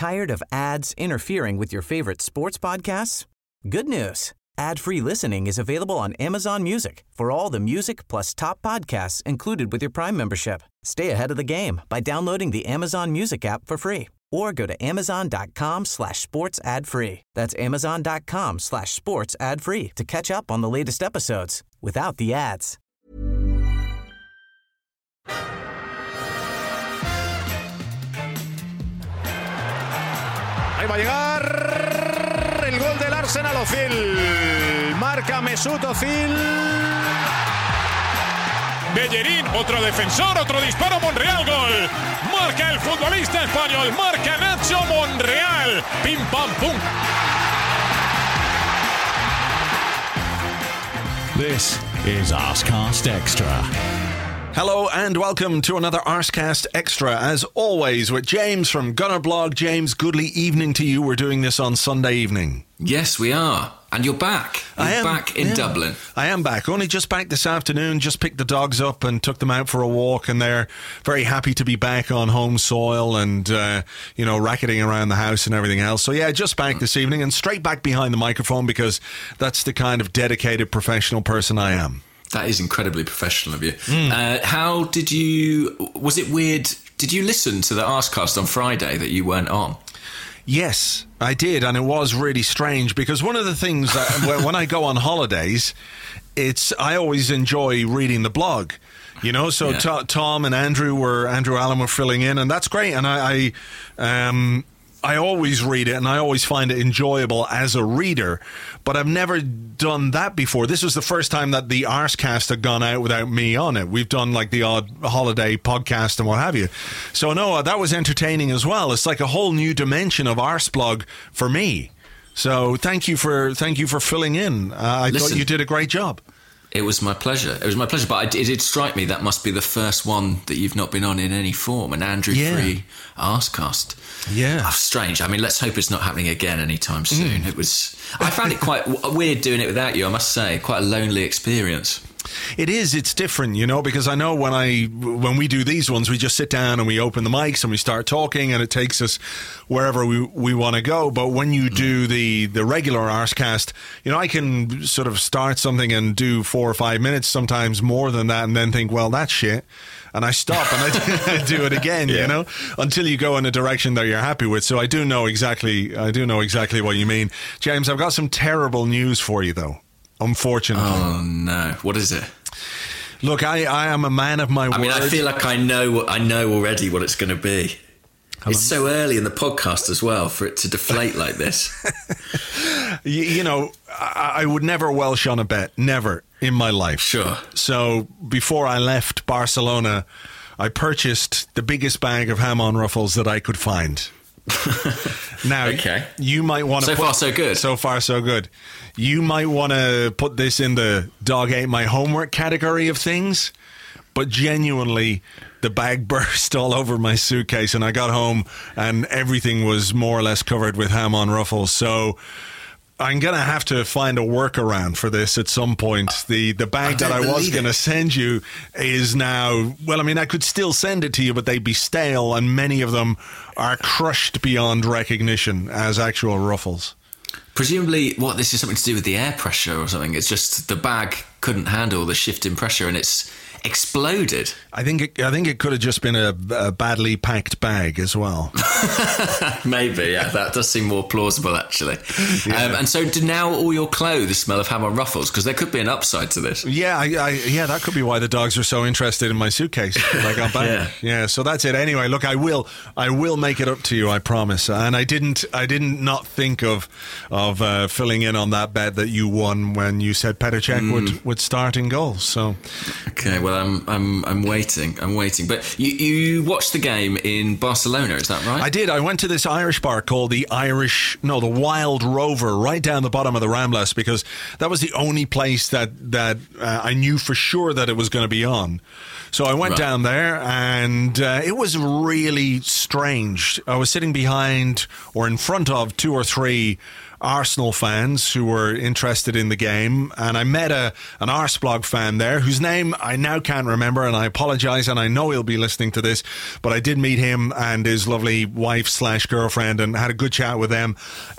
Tired of ads interfering with your favorite sports podcasts? Good news. Ad-free listening is available on Amazon Music for all the music plus top podcasts included with your Prime membership. Stay ahead of the game by downloading the Amazon Music app for free or go to amazon.com/sports ad free. That's amazon.com/sports ad free to catch up on the latest episodes without the ads. Ahí va a llegar el gol del Arsenal. Ozil marca Mesut Ozil. Bellerín, otro defensor, otro disparo, Monreal, gol. Marca el futbolista español, marca Nacho Monreal. Pim pam pum. This is Arsecast Extra. Hello and welcome to another Arsecast Extra, as always, with James from Gunnerblog. James, goodly evening to you. We're doing this on Sunday evening. Yes, we are. And you're back. You're back in Dublin. I am back. Only just back this afternoon. Just picked the dogs up and took them out for a walk, and they're very happy to be back on home soil and, racketing around the house and everything else. So, yeah, just back this evening and straight back behind the microphone because that's the kind of dedicated professional person I am. That is incredibly professional of you. How did you... Was it weird? Did you listen to the Arsecast on Friday that you weren't on? Yes, I did, and it was really strange because one of the things that when I go on holidays, I always enjoy reading the blog, So yeah. Tom and Andrew Allen were filling in, and that's great. And I always read it, and I always find it enjoyable as a reader, but I've never done that before. This was the first time that the Arsecast had gone out without me on it. We've done like the odd holiday podcast and what have you. So no, that was entertaining as well. It's like a whole new dimension of Arseblog for me. So thank you for filling in. I thought you did a great job. It was my pleasure. But it did strike me that must be the first one that you've not been on in any form, an Andrew-free Arsecast. Yeah. Oh, strange. I mean, let's hope it's not happening again anytime soon. I found it quite weird doing it without you, I must say. Quite a lonely experience. It is. It's different, because I know when we do these ones, we just sit down and we open the mics and we start talking and it takes us wherever we want to go. But when you do the regular Arsecast, I can sort of start something and do 4 or 5 minutes, sometimes more than that, and then think, well, that's shit. And I stop and I do it again, until you go in a direction that you're happy with. So I do know exactly what you mean. James, I've got some terrible news for you, though. Unfortunately. Oh no! What is it? Look, I am a man of my word. I mean, I feel like I know already what it's going to be. It's so early in the podcast as well for it to deflate like this. I would never welsh on a bet, never in my life. Sure. So before I left Barcelona, I purchased the biggest bag of ham on ruffles that I could find. Now, okay. You might want to... So far, so good. So far, so good. You might want to put this in the dog ate my homework category of things, but genuinely, the bag burst all over my suitcase, and I got home, and everything was more or less covered with ham on ruffles. So I'm going to have to find a workaround for this at some point. The bag that I was going to send you is now... Well, I mean, I could still send it to you, but they'd be stale, and many of them are crushed beyond recognition as actual ruffles. Presumably, this is something to do with the air pressure or something. It's just the bag couldn't handle the shift in pressure and it's exploded. I think it could have just been a badly packed bag as well. Maybe, yeah. That does seem more plausible, actually. Yeah. And so do now all your clothes smell of ham on ruffles? Because there could be an upside to this. Yeah, that could be why the dogs are so interested in my suitcase when I got back. Yeah, so that's it. Anyway, look, I will make it up to you, I promise. And I didn't not think of filling in on that bet that you won when you said Petr Cech would start in goal. So okay, well, I'm waiting. But you watched the game in Barcelona, is that right? I did. I went to this Irish bar called the Wild Rover, right down the bottom of the Ramblas, because that was the only place that I knew for sure that it was going to be on. So I went down there, and it was really strange. I was sitting behind or in front of 2 or 3 Arsenal fans who were interested in the game, and I met an Arsblog fan there whose name I now can't remember, and I apologise, and I know he'll be listening to this, but I did meet him and his lovely wife/girlfriend and had a good chat with them.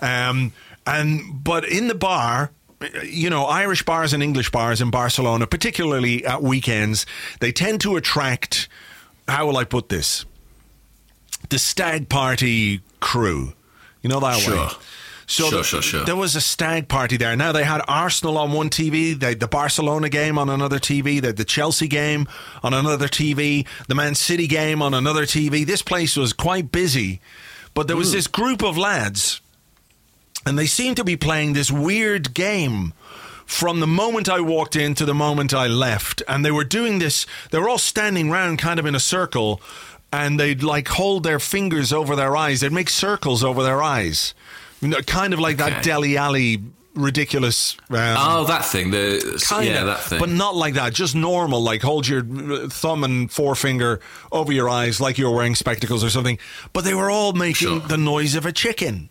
But in the bar, you know, Irish bars and English bars in Barcelona, particularly at weekends, they tend to attract, how will I put this, the stag party crew. You know that way? So Sure. There was a stag party there. Now, they had Arsenal on one TV, they had the Barcelona game on another TV, they had the Chelsea game on another TV, the Man City game on another TV. This place was quite busy. But there was this group of lads, and they seemed to be playing this weird game from the moment I walked in to the moment I left. And they were doing this, they were all standing round kind of in a circle, and they'd like hold their fingers over their eyes. They'd make circles over their eyes. Kind of like that Dele Alli ridiculous... that thing. That thing. But not like that. Just normal, like hold your thumb and forefinger over your eyes like you're wearing spectacles or something. But they were all making the noise of a chicken.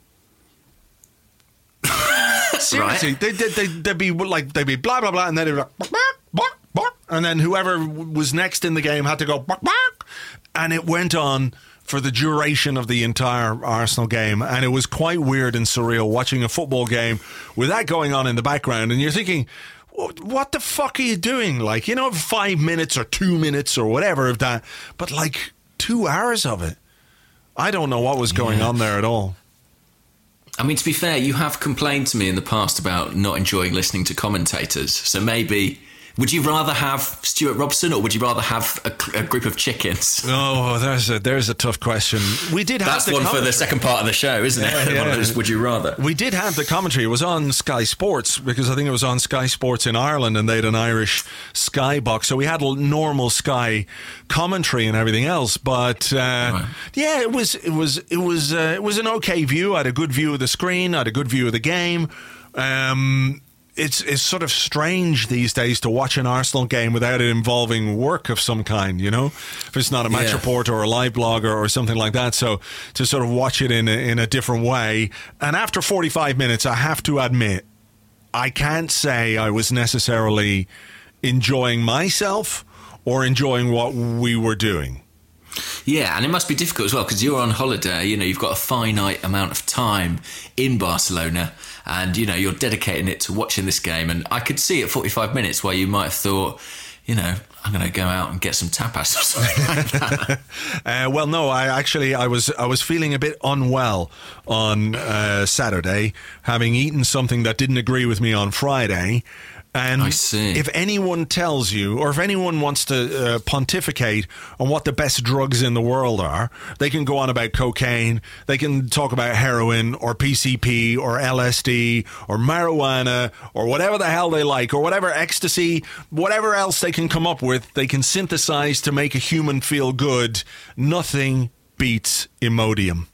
Seriously. Right. They'd be blah, blah, blah, and then they'd be like... Bark, bark, bark, and then whoever was next in the game had to go... Bark, bark, and it went on for the duration of the entire Arsenal game, and it was quite weird and surreal watching a football game with that going on in the background, and you're thinking, what the fuck are you doing? Like, you know, 5 minutes or 2 minutes or whatever of that, but like 2 hours of it. I don't know what was going on there at all. I mean, to be fair, you have complained to me in the past about not enjoying listening to commentators, so maybe... Would you rather have Stuart Robson, or would you rather have a group of chickens? Oh, there's a tough question. We did have That's one for the second part of the show, isn't it? One of those, would you rather? We did have the commentary. It was on Sky Sports, because I think it was on Sky Sports in Ireland, and they had an Irish Sky box, so we had normal Sky commentary and everything else. But it was an okay view. I had a good view of the screen. I had a good view of the game. It's sort of strange these days to watch an Arsenal game without it involving work of some kind, you know, if it's not a match report or a live blog or something like that. So to sort of watch it in a different way. And after 45 minutes, I have to admit, I can't say I was necessarily enjoying myself or enjoying what we were doing. Yeah, and it must be difficult as well, because you're on holiday, you know, you've got a finite amount of time in Barcelona, and, you know, you're dedicating it to watching this game. And I could see at 45 minutes why you might have thought, you know, I'm going to go out and get some tapas or something like that. Well, no, I was feeling a bit unwell on Saturday, having eaten something that didn't agree with me on Friday. And I see. If anyone tells you, or if anyone wants to pontificate on what the best drugs in the world are, they can go on about cocaine, they can talk about heroin or PCP or LSD or marijuana or whatever the hell they like, or whatever ecstasy, whatever else they can come up with, they can synthesize to make a human feel good. Nothing beats Imodium.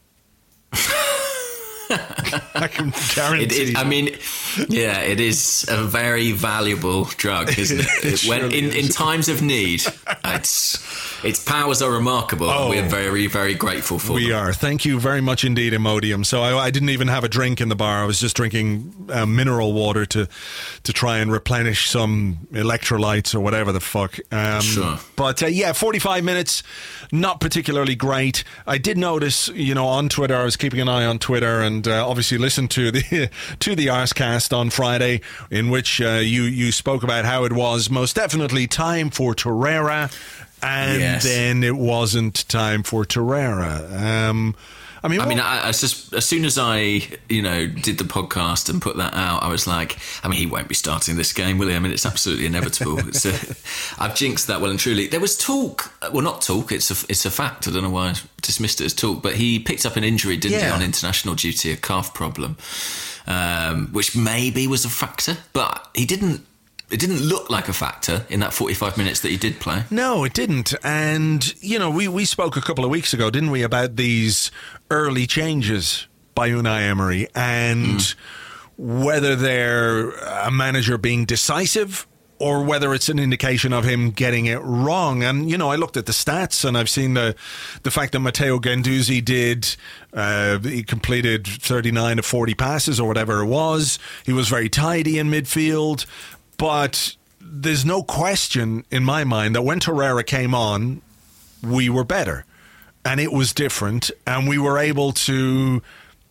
I can guarantee. It is a very valuable drug, isn't it? When in times of need, its powers are remarkable. And we're very, very grateful for them. We are. Thank you very much indeed, Imodium. So I didn't even have a drink in the bar. I was just drinking mineral water to try and replenish some electrolytes or whatever the fuck. Sure. But 45 minutes, not particularly great. I did notice, you know, on Twitter, I was keeping an eye on Twitter, and obviously listened to the Arscast on Friday, in which you spoke about how it was most definitely time for Torreira, and then it wasn't time for Torreira. As soon as I, you know, did the podcast and put that out, I was like, he won't be starting this game, will he? It's absolutely inevitable. I've jinxed that well and truly. There was talk, well, not talk, it's a fact. I don't know why I dismissed it as talk, but he picked up an injury, didn't he, on international duty, a calf problem, which maybe was a factor, but it didn't look like a factor in that 45 minutes that he did play. No, it didn't. And, you know, we spoke a couple of weeks ago, didn't we, about these early changes by Unai Emery and whether they're a manager being decisive or whether it's an indication of him getting it wrong. And, I looked at the stats, and I've seen the fact that Matteo Guendouzi he completed 39 of 40 passes or whatever it was. He was very tidy in midfield. But there's no question in my mind that when Torreira came on, we were better. And it was different. And we were able to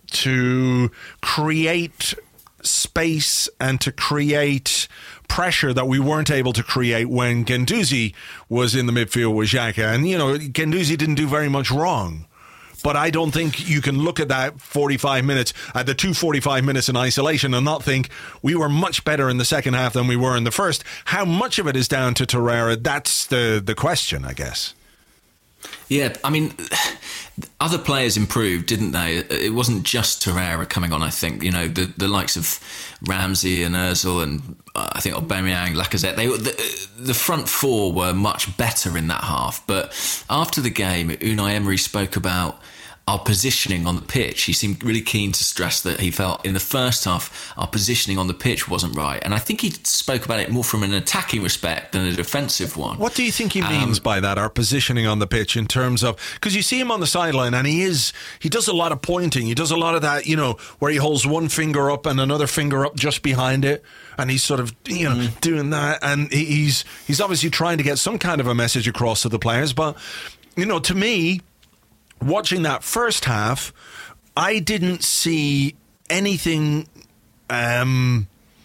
create space and to create pressure that we weren't able to create when Guendouzi was in the midfield with Xhaka. And, Guendouzi didn't do very much wrong. But I don't think you can look at that 45 minutes, at the 45 minutes in isolation, and not think we were much better in the second half than we were in the first. How much of it is down to Torreira? That's the question, I guess. Yeah, I mean, other players improved, didn't they? It wasn't just Torreira coming on, I think. The likes of Ramsey and Ozil and I think Aubameyang, Lacazette, the front four were much better in that half. But after the game, Unai Emery spoke about our positioning on the pitch. He seemed really keen to stress that he felt in the first half our positioning on the pitch wasn't right. And I think he spoke about it more from an attacking respect than a defensive one. What do you think he means by that, our positioning on the pitch, in terms of... Because you see him on the sideline and he does a lot of pointing. He does a lot of that, where he holds one finger up and another finger up just behind it. And he's sort of, doing that. And he's obviously trying to get some kind of a message across to the players. But, to me... watching that first half, I didn't see anything, any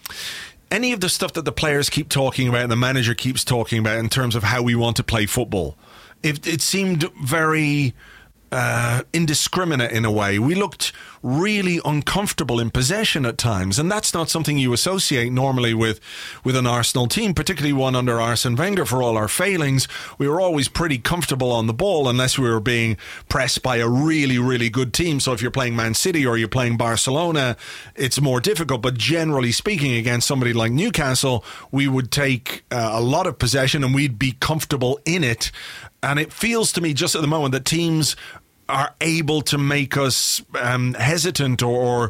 of the stuff that the players keep talking about and the manager keeps talking about in terms of how we want to play football. It seemed very indiscriminate in a way. We looked really uncomfortable in possession at times, and that's not something you associate normally with an Arsenal team, particularly one under Arsene Wenger. For all our failings, we were always pretty comfortable on the ball unless we were being pressed by a really, really good team. So if you're playing Man City or you're playing Barcelona, it's more difficult. But generally speaking, against somebody like Newcastle, we would take a lot of possession and we'd be comfortable in it. And it feels to me just at the moment that teams are able to make us hesitant or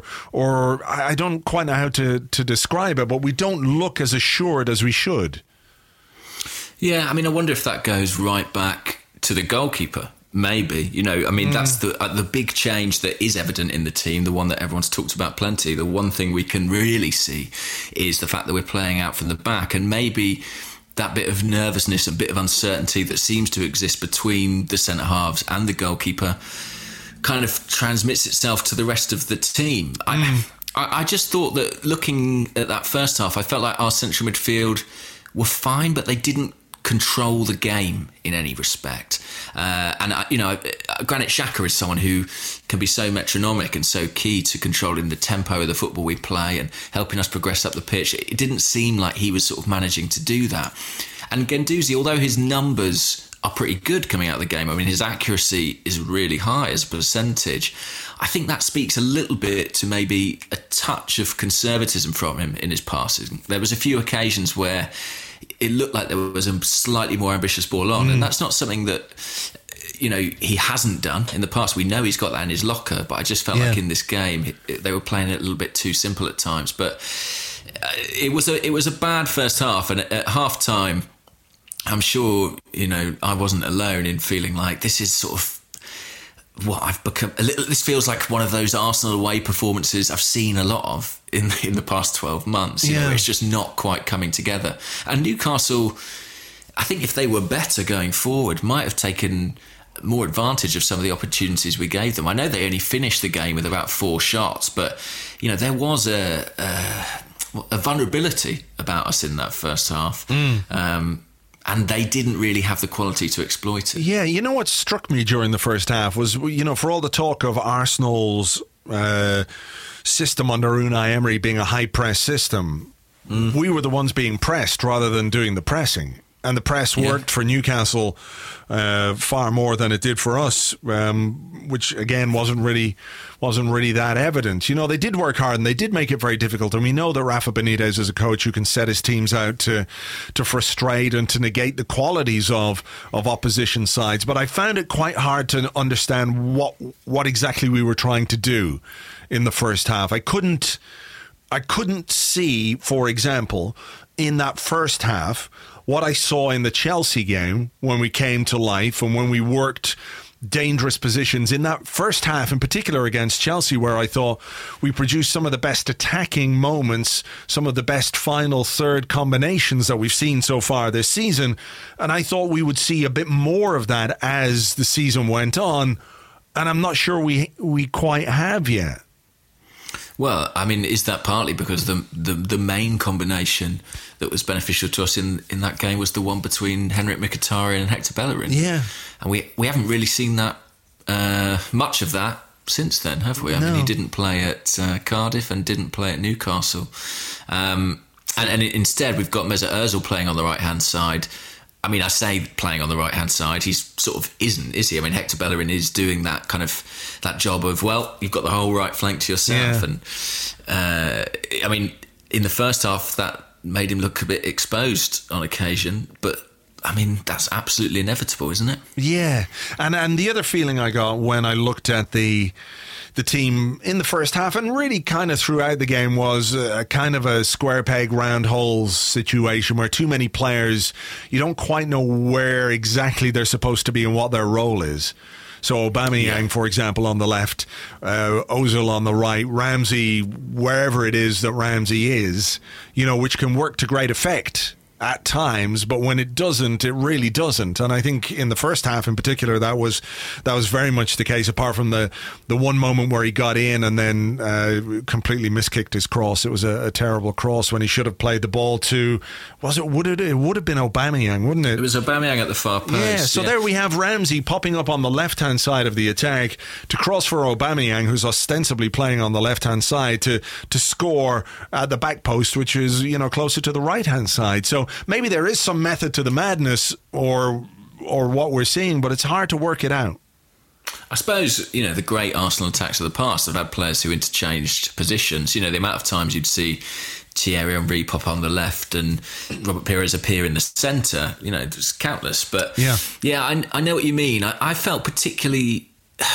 I don't quite know how to describe it, but we don't look as assured as we should. Yeah, I mean, I wonder if that goes right back to the goalkeeper. Maybe, that's the big change that is evident in the team, the one that everyone's talked about plenty. The one thing we can really see is the fact that we're playing out from the back, and maybe that bit of nervousness, a bit of uncertainty that seems to exist between the centre halves and the goalkeeper kind of transmits itself to the rest of the team. I just thought that looking at that first half, I felt like our central midfield were fine, but they didn't control the game in any respect. Granit Xhaka is someone who can be so metronomic and so key to controlling the tempo of the football we play and helping us progress up the pitch. It didn't seem like he was sort of managing to do that. And Guendouzi, although his numbers are pretty good coming out of the game, I mean, his accuracy is really high as a percentage. I think that speaks a little bit to maybe a touch of conservatism from him in his passing. There was a few occasions where it looked like there was a slightly more ambitious ball on, and that's not something that he hasn't done in the past. We know he's got that in his locker, but I just felt like in this game they were playing it a little bit too simple at times. But it was a bad first half, and at half time, I'm sure I wasn't alone in feeling like this is sort of what I've become. This feels like one of those Arsenal away performances I've seen a lot of in the past 12 months. You know, it's just not quite coming together. And Newcastle, I think if they were better going forward, might have taken more advantage of some of the opportunities we gave them. I know they only finished the game with about 4 shots, but there was a vulnerability about us in that first half. And they didn't really have the quality to exploit it. Yeah, what struck me during the first half was, for all the talk of Arsenal's system under Unai Emery being a high press system, we were the ones being pressed rather than doing the pressing. And the press worked for Newcastle far more than it did for us, which again wasn't really that evident. They did work hard and they did make it very difficult. And we know that Rafa Benitez is a coach who can set his teams out to frustrate and to negate the qualities of opposition sides. But I found it quite hard to understand what exactly we were trying to do in the first half. I couldn't I couldn't see, for example, in that first half, what I saw in the Chelsea game when we came to life and when we worked dangerous positions in that first half, in particular against Chelsea, where I thought we produced some of the best attacking moments, some of the best final third combinations that we've seen so far this season. And I thought we would see a bit more of that as the season went on. And I'm not sure we quite have yet. Well, I mean, is that partly because the main combination that was beneficial to us in that game was the one between Henrik Mkhitaryan and Hector Bellerin? Yeah. And we haven't really seen that much of that since then, have we? I mean, he didn't play at Cardiff and didn't play at Newcastle. And instead, we've got Mesut Ozil playing on the right-hand side. I mean, I say playing on the right-hand side, he's sort of isn't, is he? I mean, Hector Bellerin is doing that kind of, that job of, well, you've got the whole right flank to yourself. Yeah. And, I mean, in the first half, that made him look a bit exposed on occasion, but I mean, that's absolutely inevitable, isn't it? Yeah. And the other feeling I got when I looked at the team in the first half and really kind of throughout the game was a kind of a square peg round holes situation where too many players, you don't quite know where exactly they're supposed to be and what their role is. So Aubameyang, for example, on the left, Ozil on the right, Ramsey, wherever it is that Ramsey is, which can work to great effect at times, but when it doesn't, it really doesn't. And I think in the first half in particular, that was very much the case, apart from the one moment where he got in and then completely miskicked his cross. It was a terrible cross when he should have played the ball to, it would have been Aubameyang, wouldn't it? It was Aubameyang at the far post. Yeah, so there we have Ramsey popping up on the left-hand side of the attack to cross for Aubameyang, who's ostensibly playing on the left-hand side, to score at the back post, which is, closer to the right-hand side. So maybe there is some method to the madness or what we're seeing, but it's hard to work it out. I suppose, the great Arsenal attacks of the past have had players who interchanged positions. The amount of times you'd see Thierry Henry pop on the left and Robert Pires appear in the centre, there's countless. But yeah, I know what you mean. I felt it particularly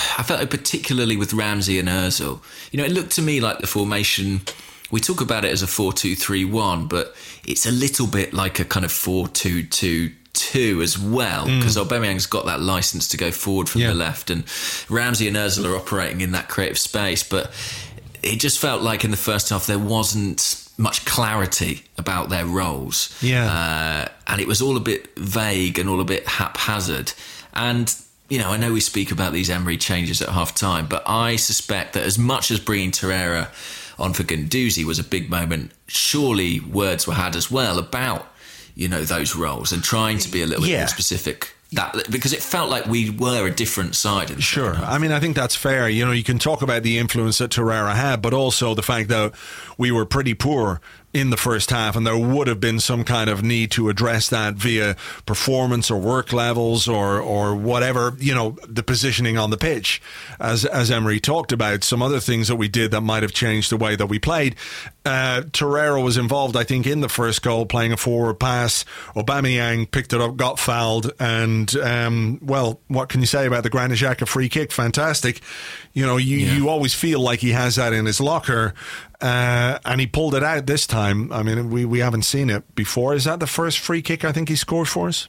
with Ramsey and Ozil. It looked to me like the formation, we talk about it as a 4-2-3-1, but it's a little bit like a kind of 4-2-2-2 as well, because Aubameyang's got that licence to go forward from the left, and Ramsey and Ozil are operating in that creative space. But it just felt like in the first half there wasn't much clarity about their roles. And it was all a bit vague and all a bit haphazard. And I know we speak about these Emery changes at half-time, but I suspect that as much as bringing Torreira on for Guendouzi was a big moment, surely words were had as well about, those roles and trying to be a little bit more specific. Because it felt like we were a different side. Sure. I mean, I think that's fair. You can talk about the influence that Torreira had, but also the fact that we were pretty poor in the first half, and there would have been some kind of need to address that via performance or work levels or whatever, the positioning on the pitch, as Emery talked about. Some other things that we did that might have changed the way that we played. Torreira was involved, I think, in the first goal, playing a forward pass. Aubameyang picked it up, got fouled, and what can you say about the Granit Xhaka free kick? Fantastic. You always feel like he has that in his locker. And he pulled it out this time. I mean, we haven't seen it before. Is that the first free kick I think he scored for us?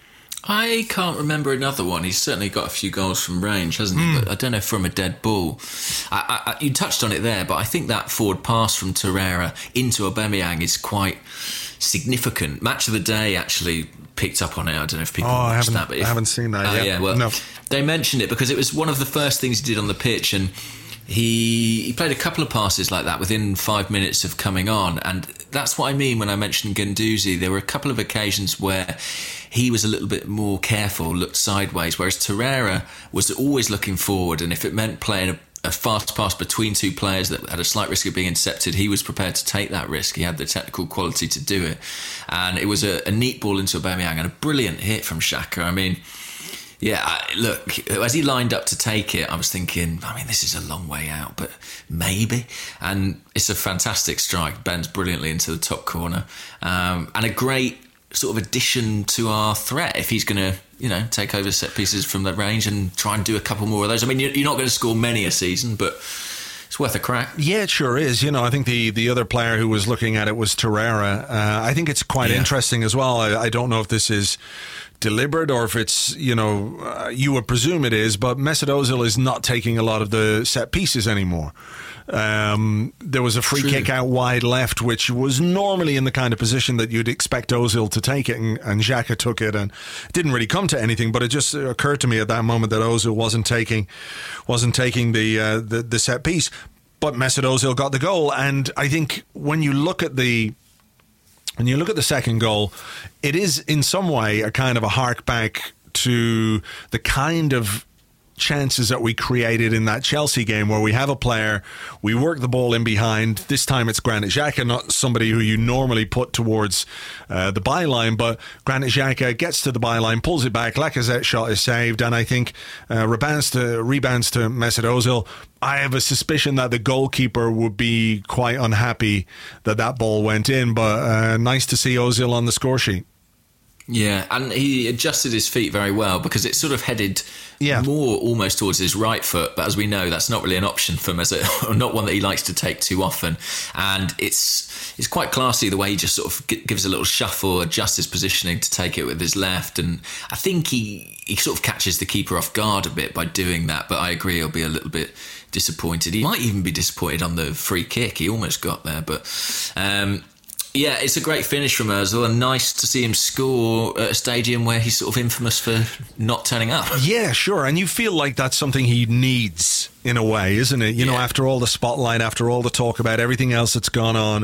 I can't remember another one. He's certainly got a few goals from range, hasn't he? But I don't know, from a dead ball. You touched on it there, but I think that forward pass from Torreira into Aubameyang is quite significant. Match of the Day actually picked up on it. I don't know if people watched that. But I haven't seen that yet. Yeah, well, no. They mentioned it because it was one of the first things he did on the pitch, and he played a couple of passes like that within 5 minutes of coming on. And that's what I mean when I mentioned Guendouzi. There were a couple of occasions where he was a little bit more careful, looked sideways, whereas Torreira was always looking forward. And if it meant playing a fast pass between two players that had a slight risk of being intercepted, he was prepared to take that risk. He had the technical quality to do it. And it was a neat ball into Aubameyang and a brilliant hit from Xhaka. I mean, look, as he lined up to take it, I was thinking, this is a long way out, but maybe. And it's a fantastic strike, bends brilliantly into the top corner. And a great sort of addition to our threat if he's going to, take over set pieces from that range and try and do a couple more of those. I mean, you're not going to score many a season, but it's worth a crack. Yeah, it sure is. I think the other player who was looking at it was Torreira. I think it's quite interesting as well. I don't know if this is deliberate or if it's, you would presume it is, but Mesut Ozil is not taking a lot of the set pieces anymore. There was a free kick out wide left, which was normally in the kind of position that you'd expect Ozil to take it, and Xhaka took it, and it didn't really come to anything. But it just occurred to me at that moment that Ozil wasn't taking the set piece, but Mesut Ozil got the goal. And I think when you look at the second goal, it is in some way a kind of a hark back to the kind of chances that we created in that Chelsea game, where we have a player, we work the ball in behind. This time it's Granit Xhaka, not somebody who you normally put towards the byline, but Granit Xhaka gets to the byline, pulls it back, Lacazette's shot is saved, and I think rebounds to Mesut Ozil. I have a suspicion that the goalkeeper would be quite unhappy that ball went in, but nice to see Ozil on the score sheet. Yeah, and he adjusted his feet very well, because it sort of headed more almost towards his right foot, but as we know, that's not really an option for Mesut, or not one that he likes to take too often. And it's quite classy the way he just sort of gives a little shuffle, adjusts his positioning to take it with his left, and I think he sort of catches the keeper off guard a bit by doing that, but I agree he'll be a little bit disappointed. He might even be disappointed on the free kick. He almost got there, but yeah, it's a great finish from Ozil, and nice to see him score at a stadium where he's sort of infamous for not turning up. Yeah, sure, and you feel like that's something he needs in a way, isn't it? You know, after all the spotlight, after all the talk about everything else that's gone on,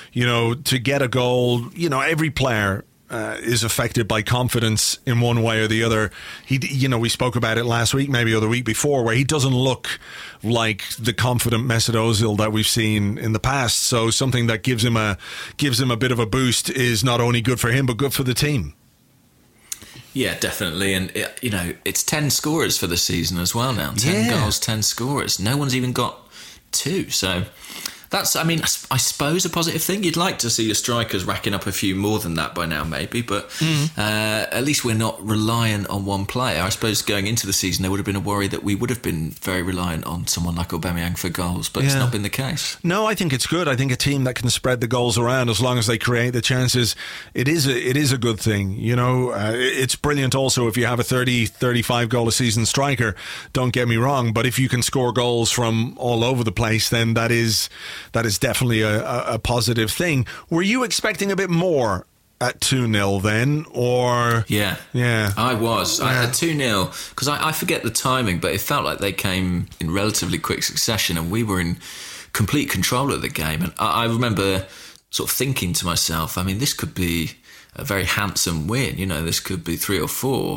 to get a goal, every player is affected by confidence in one way or the other. We spoke about it last week, maybe or the week before, where he doesn't look like the confident Mesut Ozil that we've seen in the past. So something that gives him a bit of a boost is not only good for him but good for the team. Yeah, definitely. And, it's 10 scorers for the season as well now. 10 goals, 10 scorers. No one's even got 2. So that's, I suppose, a positive thing. You'd like to see your strikers racking up a few more than that by now, maybe. But at least we're not reliant on one player. I suppose going into the season, there would have been a worry that we would have been very reliant on someone like Aubameyang for goals, but it's not been the case. No, I think it's good. I think a team that can spread the goals around as long as they create the chances, it is a good thing. It's brilliant also if you have a 30, 35 goal a season striker, don't get me wrong, but if you can score goals from all over the place, then that is definitely a positive thing. Were you expecting a bit more at 2-0 then, or? Yeah. I was. I had 2-0, because I forget the timing, but it felt like they came in relatively quick succession, and we were in complete control of the game. And I remember sort of thinking to myself, this could be a very handsome win. This could be 3 or 4.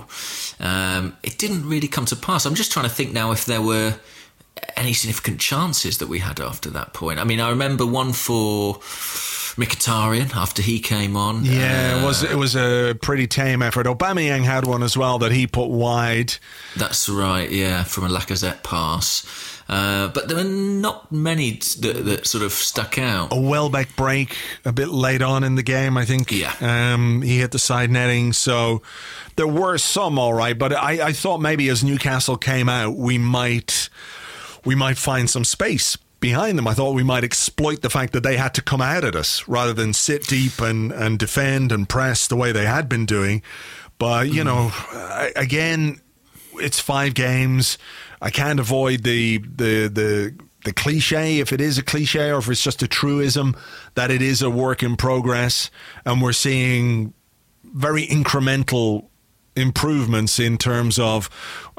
It didn't really come to pass. I'm just trying to think now if there were any significant chances that we had after that point. I remember one for Mkhitaryan after he came on. Yeah, it was a pretty tame effort. Aubameyang had one as well that he put wide. That's right, yeah, from a Lacazette pass. But there were not many that sort of stuck out. A Welbeck break a bit late on in the game, I think. Yeah. He hit the side netting, so there were some all right, but I thought maybe as Newcastle came out, we might find some space behind them. I thought we might exploit the fact that they had to come out at us rather than sit deep and defend and press the way they had been doing. But, again, it's 5 games. I can't avoid the cliche, if it is a cliche or if it's just a truism, that it is a work in progress, and we're seeing very incremental improvements in terms of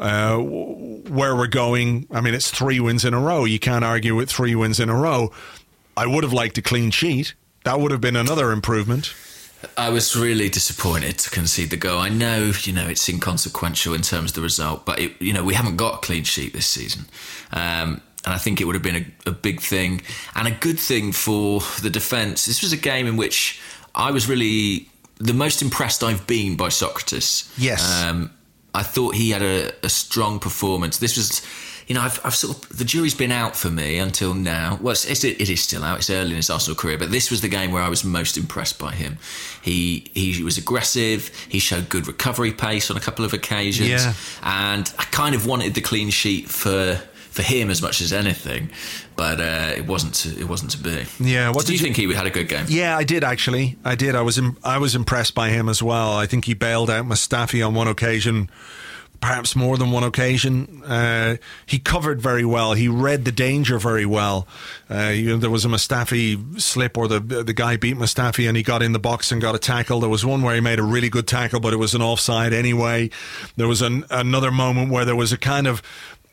where we're going. It's 3 wins in a row. You can't argue with 3 wins in a row. I would have liked a clean sheet. That would have been another improvement. I was really disappointed to concede the goal. I know, it's inconsequential in terms of the result, but we haven't got a clean sheet this season. And I think it would have been a big thing and a good thing for the defence. This was a game in which I was really the most impressed I've been by Sokratis. Yes. I thought he had a strong performance. This was, I've sort of, the jury's been out for me until now. Well, it is still out. It's early in his Arsenal career, but this was the game where I was most impressed by him. He was aggressive. He showed good recovery pace on a couple of occasions. Yeah. And I kind of wanted the clean sheet for for him as much as anything, but it wasn't to be. Yeah. Did you think he had a good game? Yeah, I did actually. I did. I was impressed by him as well. I think he bailed out Mustafi on one occasion, perhaps more than one occasion. He covered very well. He read the danger very well. There was a Mustafi slip, or the guy beat Mustafi and he got in the box and got a tackle. There was one where he made a really good tackle, but it was an offside anyway. There was another moment where there was a kind of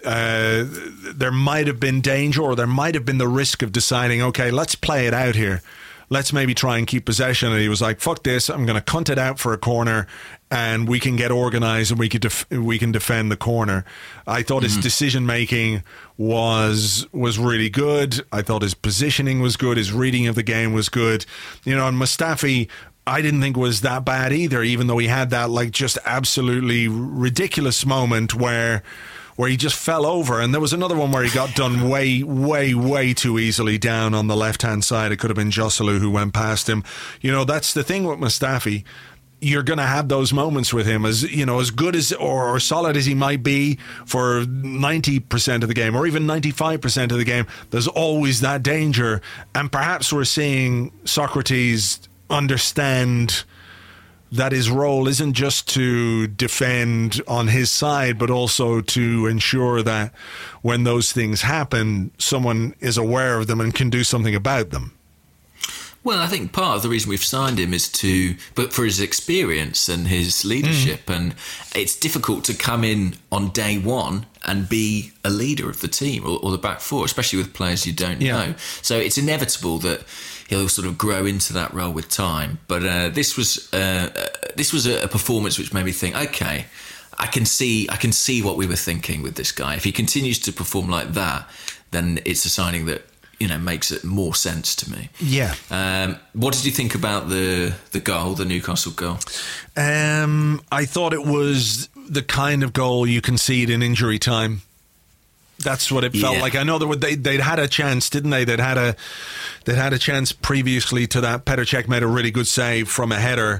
there might have been danger, or there might have been the risk of deciding, okay, let's play it out here. Let's maybe try and keep possession. And he was like, fuck this, I'm going to cunt it out for a corner and we can get organised and we can defend the corner. I thought his decision-making was really good. I thought his positioning was good. His reading of the game was good. And Mustafi, I didn't think was that bad either, even though he had that just absolutely ridiculous moment where he just fell over. And there was another one where he got done way, way, way too easily down on the left-hand side. It could have been Joselu who went past him. That's the thing with Mustafi. You're going to have those moments with him, as good as or solid as he might be for 90% of the game, or even 95% of the game. There's always that danger. And perhaps we're seeing Socrates understand that his role isn't just to defend on his side, but also to ensure that when those things happen, someone is aware of them and can do something about them. Well, I think part of the reason we've signed him is but for his experience and his leadership. And it's difficult to come in on day one and be a leader of the team or the back four, especially with players you don't know. So it's inevitable that he'll sort of grow into that role with time. But this was a performance which made me think, okay, I can see what we were thinking with this guy. If he continues to perform like that, then it's a signing that makes it more sense to me. Yeah. What did you think about the goal, the Newcastle goal? I thought it was the kind of goal you concede in injury time. That's what it felt like. I know they'd had a chance, didn't they? They'd had a chance previously to that. Petr Cech made a really good save from a header.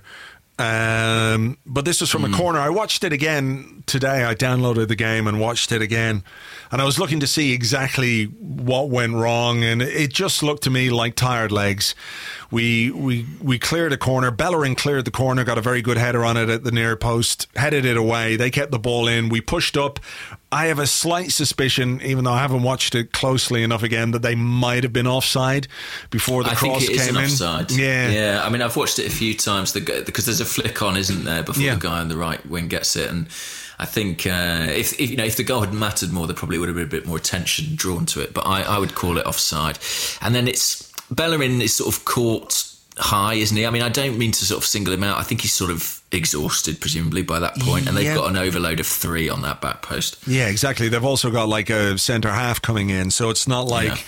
But this was from a corner. I watched it again today. I downloaded the game and watched it again, and I was looking to see exactly what went wrong, and it just looked to me like tired legs. We cleared a corner. Bellerin cleared the corner, got a very good header on it at the near post, headed it away. They kept the ball in. We pushed up. I have a slight suspicion, even though I haven't watched it closely enough again, that they might have been offside before the cross came in. Offside. Yeah. I mean, I've watched it a few times because there's a flick on, isn't there, before the guy on the right wing gets it. And I think if the goal had mattered more, there probably would have been a bit more attention drawn to it. But I would call it offside. And then Bellerin is sort of caught high, isn't he? I mean, I don't mean to sort of single him out. I think he's sort of exhausted, presumably, by that point, and they've got an overload of 3 on that back post. Yeah, exactly. They've also got a centre half coming in, so it's not like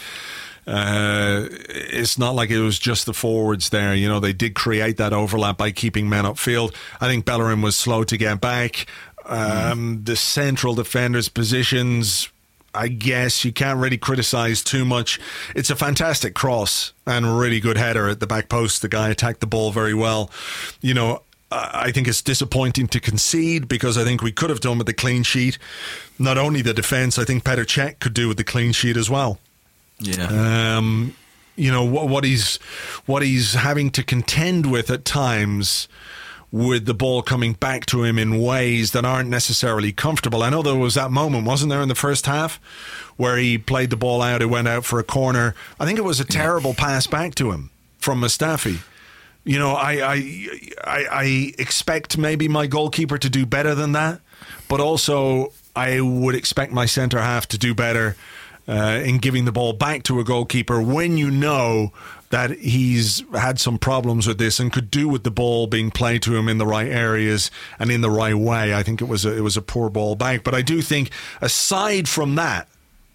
it's not like it was just the forwards there. They did create that overlap by keeping men upfield. I think Bellerin was slow to get back. The central defenders' positions, I guess you can't really criticise too much. It's a fantastic cross and a really good header at the back post. The guy attacked the ball very well. I think it's disappointing to concede, because I think we could have done with the clean sheet. Not only the defence, I think Petr Cech could do with the clean sheet as well. Yeah. What he's having to contend with at times, with the ball coming back to him in ways that aren't necessarily comfortable. I know there was that moment, wasn't there, in the first half, where he played the ball out, it went out for a corner. I think it was a terrible pass back to him from Mustafi. I expect maybe my goalkeeper to do better than that, but also I would expect my centre half to do better in giving the ball back to a goalkeeper when you know that he's had some problems with this and could do with the ball being played to him in the right areas and in the right way. I think it was a poor ball back. But I do think, aside from that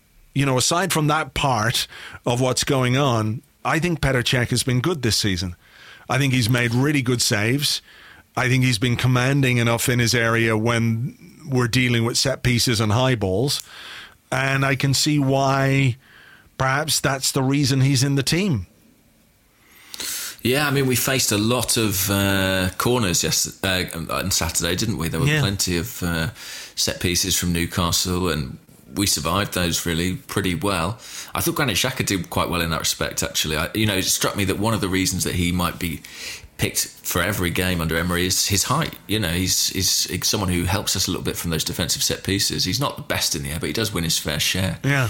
part of what's going on, I think Petr Cech has been good this season. I think he's made really good saves. I think he's been commanding enough in his area when we're dealing with set pieces and high balls. And I can see why perhaps that's the reason he's in the team. Yeah, I mean, we faced a lot of corners on Saturday, didn't we? There were plenty of set pieces from Newcastle, and we survived those really pretty well. I thought Granit Xhaka did quite well in that respect, actually. It struck me that one of the reasons that he might be picked for every game under Emery is his height. He's someone who helps us a little bit from those defensive set pieces. He's not the best in the air, but he does win his fair share. Yeah.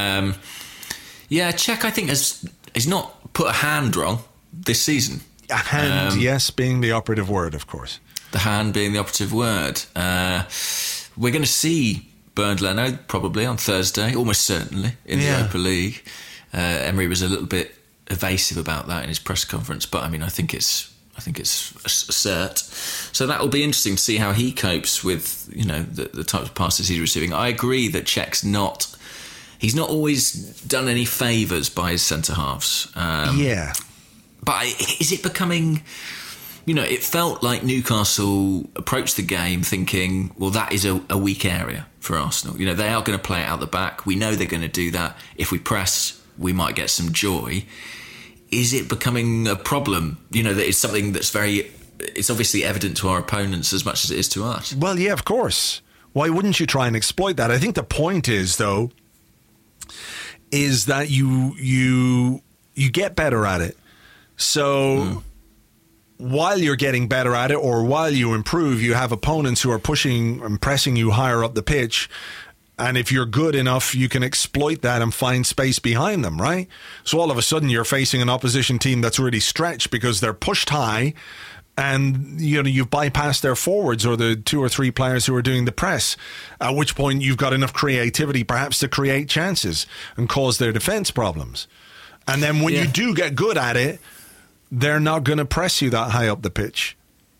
Cech, I think, has not put a hand wrong this season. A hand, yes, being the operative word, of course. The hand being the operative word. We're going to see Bernd Leno probably on Thursday, almost certainly, in the Europa League. Emery was a little bit evasive about that in his press conference, but I think it's a cert. So that will be interesting to see how he copes with the types of passes he's receiving. I agree that Cech's he's not always done any favours by his centre halves. But is it becoming? It felt like Newcastle approached the game thinking, well, that is a weak area for Arsenal. They are going to play it out the back. We know they're going to do that. If we press, we might get some joy. Is it becoming a problem? That it's something that's it's obviously evident to our opponents as much as it is to us. Well, yeah, of course. Why wouldn't you try and exploit that? I think the point is, though, is that you get better at it. So while you're getting better at it, or while you improve, you have opponents who are pushing and pressing you higher up the pitch. And if you're good enough, you can exploit that and find space behind them, right? So all of a sudden you're facing an opposition team that's really stretched because they're pushed high, and you've bypassed their forwards or the 2 or 3 players who are doing the press, at which point you've got enough creativity perhaps to create chances and cause their defence problems. And then when you do get good at it, they're not going to press you that high up the pitch.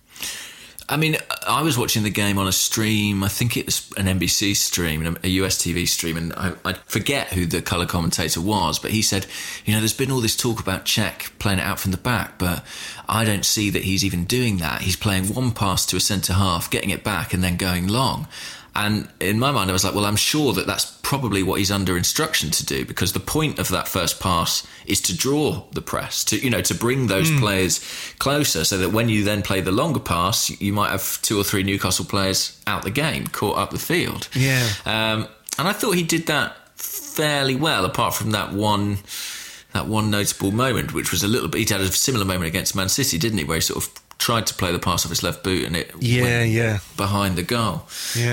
I was watching the game on a stream. I think it was an NBC stream, a US TV stream, and I forget who the colour commentator was, but he said, there's been all this talk about Cech playing it out from the back, but I don't see that he's even doing that. He's playing one pass to a centre-half, getting it back, and then going long. And in my mind, I was like, well, I'm sure that that's probably what he's under instruction to do, because the point of that first pass is to draw the press, to bring those players closer, so that when you then play the longer pass, you might have 2 or 3 Newcastle players out the game, caught up the field. Yeah. And I thought he did that fairly well, apart from that one notable moment, which was a little bit. He had a similar moment against Man City, didn't he, where he sort of tried to play the pass off his left boot and it went behind the goal.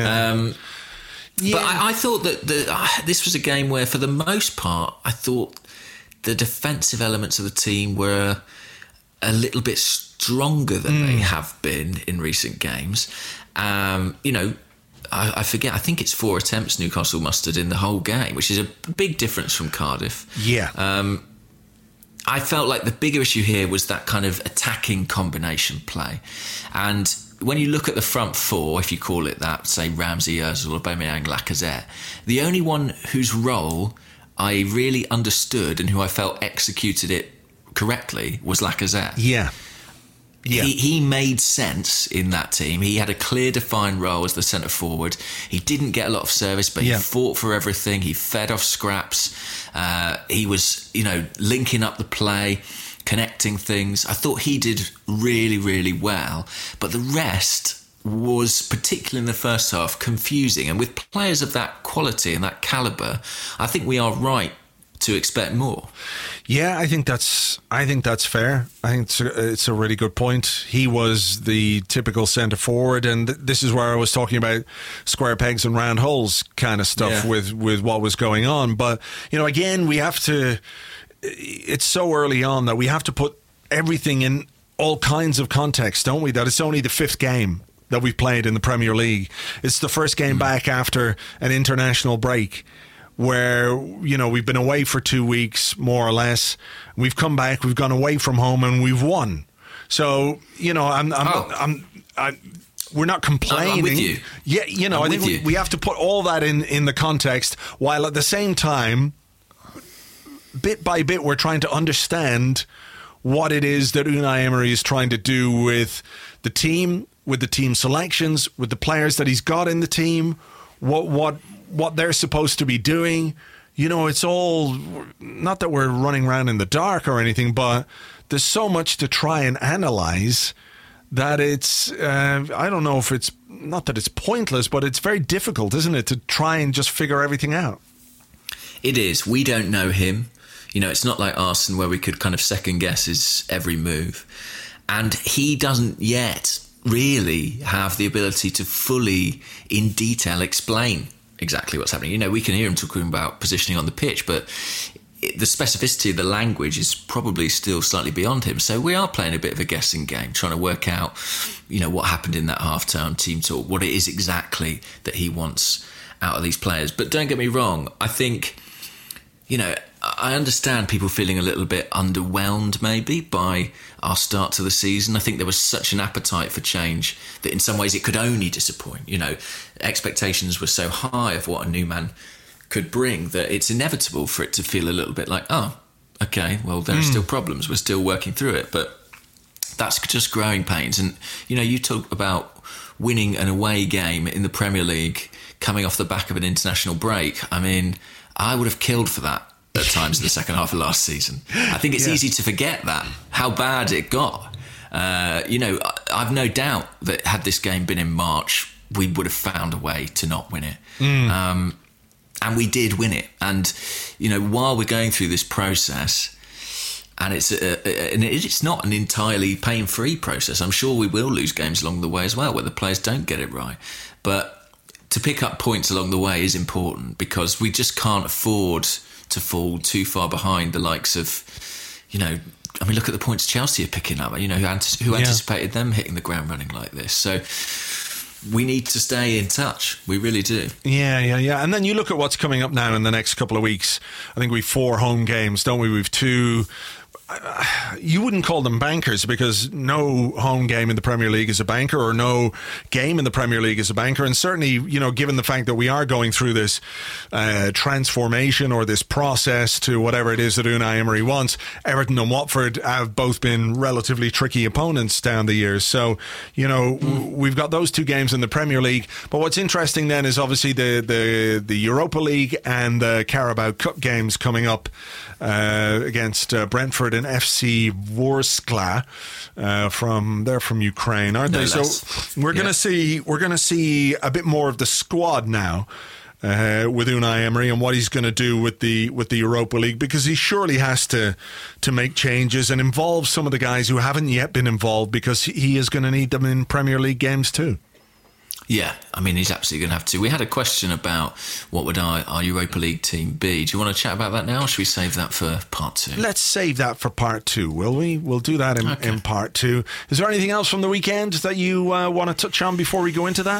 But I thought that this was a game where, for the most part, I thought the defensive elements of the team were a little bit stronger than they have been in recent games. I forget, I think it's 4 attempts Newcastle mustered in the whole game, which is a big difference from Cardiff. I felt like the bigger issue here was that kind of attacking combination play. And when you look at the front 4, if you call it that, say Ramsey, Ozil, Aubameyang, Lacazette, the only one whose role I really understood and who I felt executed it correctly was Lacazette. He made sense in that team. He had a clear, defined role as the centre forward. He didn't get a lot of service, but he fought for everything. He fed off scraps. He was, linking up the play, connecting things. I thought he did really, really well. But the rest was, particularly in the first half, confusing. And with players of that quality and that calibre, I think we are right to expect more. Yeah, I think that's fair. I think it's a really good point. He was the typical centre forward, and this is where I was talking about square pegs and round holes kind of stuff with what was going on. But again, we have to. It's so early on that we have to put everything in all kinds of context, don't we? That it's only the 5th game that we've played in the Premier League. It's the first game back after an international break, where we've been away for 2 weeks, more or less. We've come back, we've gone away from home, and we've won. So we're not complaining. I'm with you. Yeah, I think we have to put all that in the context, while at the same time, bit by bit, we're trying to understand what it is that Unai Emery is trying to do with the team, with the team selections, with the players that he's got in the team, what they're supposed to be doing. It's all, not that we're running around in the dark or anything, but there's so much to try and analyse that it's, I don't know if it's, not that it's pointless, but it's very difficult, isn't it, to try and just figure everything out? It is. We don't know him. You know, it's not like Arsene where we could kind of second guess his every move. And he doesn't yet really have the ability to fully, in detail, explain exactly what's happening. You know, we can hear him talking about positioning on the pitch, but the specificity of the language is probably still slightly beyond him. So we are playing a bit of a guessing game, trying to work out, you know, what happened in that half-time team talk, what it is exactly that he wants out of these players. But don't get me wrong, I think, you know, I understand people feeling a little bit underwhelmed maybe by our start to the season. I think there was such an appetite for change that in some ways it could only disappoint. You know, expectations were so high of what a new man could bring that it's inevitable for it to feel a little bit like, oh, okay, well, there are still problems. We're still working through it. But that's just growing pains. And, you know, you talk about winning an away game in the Premier League coming off the back of an international break. I mean, I would have killed for that at times in the second half of last season. I think it's easy to forget that, how bad it got. You know, I've no doubt that had this game been in March, we would have found a way to not win it. And we did win it. And, you know, while we're going through this process, and it's not an entirely pain-free process. I'm sure we will lose games along the way as well, where the players don't get it right. But to pick up points along the way is important, because we just can't afford to fall too far behind the likes of, you know, I mean, look at the points Chelsea are picking up. You know, who anticipated them hitting the ground running like this? So we need to stay in touch. We really do. Yeah. And then you look at what's coming up now in the next couple of weeks. I think we've 4 home games, don't we? We've 2... You wouldn't call them bankers, because no home game in the Premier League is a banker, or no game in the Premier League is a banker. And certainly, you know, given the fact that we are going through this transformation, or this process to whatever it is that Unai Emery wants, Everton and Watford have both been relatively tricky opponents down the years. So, you know, we've got those 2 games in the Premier League. But what's interesting then is obviously the Europa League and the Carabao Cup games coming up against Brentford and FC Vorskla from Ukraine, aren't they? So we're going to see a bit more of the squad now with Unai Emery, and what he's going to do with the Europa League, because he surely has to make changes and involve some of the guys who haven't yet been involved, because he is going to need them in Premier League games too. Yeah, I mean, he's absolutely going to have to. We had a question about what would our Europa League team be. Do you want to chat about that now, or should we save that for part 2? Let's save that for part 2, will we? We'll do that in part 2. Is there anything else from the weekend that you want to touch on before we go into that?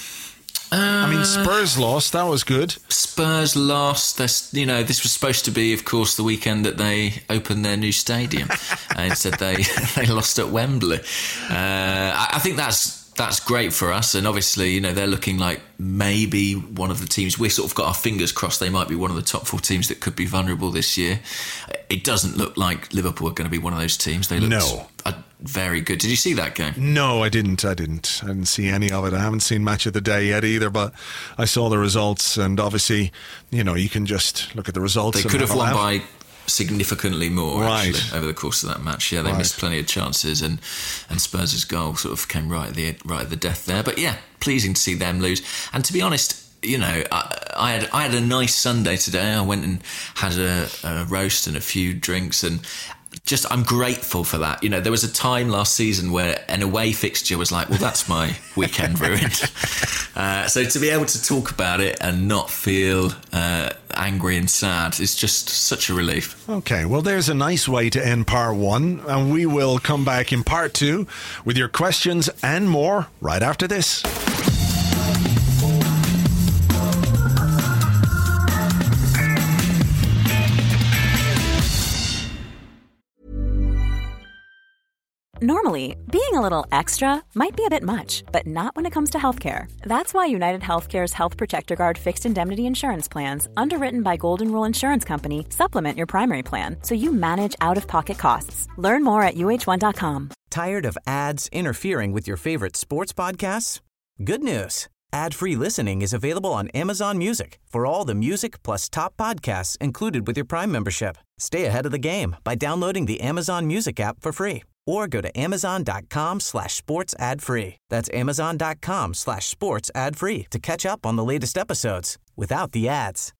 I mean, Spurs lost. That was good. Spurs lost. This was supposed to be, of course, the weekend that they opened their new stadium. Instead, they lost at Wembley. I think that's great for us, and obviously, you know, they're looking like maybe one of the teams. We've sort of got our fingers crossed they might be one of the top 4 teams that could be vulnerable this year. It doesn't look like Liverpool are going to be one of those teams. They looked very good. Did you see that game? No, I didn't. I didn't see any of it. I haven't seen Match of the Day yet either, but I saw the results, and obviously, you know, you can just look at the results. They could have won by significantly more, right, actually, over the course of that match. Yeah, they missed plenty of chances, and Spurs' goal sort of came right at the death there. But yeah, pleasing to see them lose. And to be honest, you know, I had a nice Sunday today. I went and had a roast and a few drinks, and just I'm grateful for that. You know, there was a time last season where an away fixture was like, well, that's my weekend ruined. So to be able to talk about it and not feel angry and sad is just such a relief. Okay, well, there's a nice way to end part 1, and we will come back in part 2 with your questions and more right after this. Normally, being a little extra might be a bit much, but not when it comes to healthcare. That's why United Healthcare's Health Protector Guard fixed indemnity insurance plans, underwritten by Golden Rule Insurance Company, supplement your primary plan so you manage out-of-pocket costs. Learn more at UH1.com. Tired of ads interfering with your favorite sports podcasts? Good news. Ad-free listening is available on Amazon Music for all the music plus top podcasts included with your Prime membership. Stay ahead of the game by downloading the Amazon Music app for free or go to amazon.com/sports ad free. That's amazon.com/sports ad free to catch up on the latest episodes without the ads.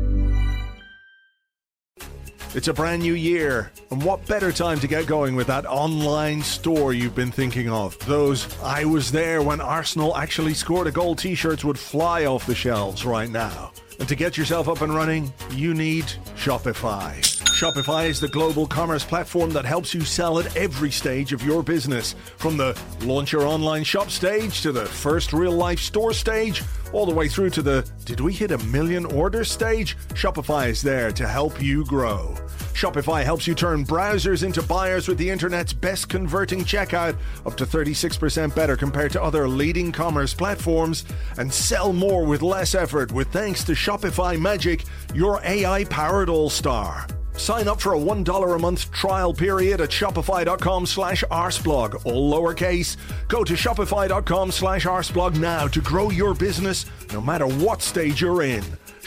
It's a brand new year, and what better time to get going with that online store you've been thinking of? Those "I was there when Arsenal actually scored a goal" t-shirts would fly off the shelves right now. And to get yourself up and running, you need Shopify. Shopify is the global commerce platform that helps you sell at every stage of your business. From the launch your online shop stage to the first real-life store stage, all the way through to the "did we hit 1 million orders" stage, Shopify is there to help you grow. Shopify helps you turn browsers into buyers with the internet's best converting checkout, up to 36% better compared to other leading commerce platforms, and sell more with less effort with thanks to Shopify Magic, your AI-powered all-star. Sign up for a $1 a month trial period at shopify.com/arsblog, all lowercase. Go to shopify.com/arsblog now to grow your business no matter what stage you're in.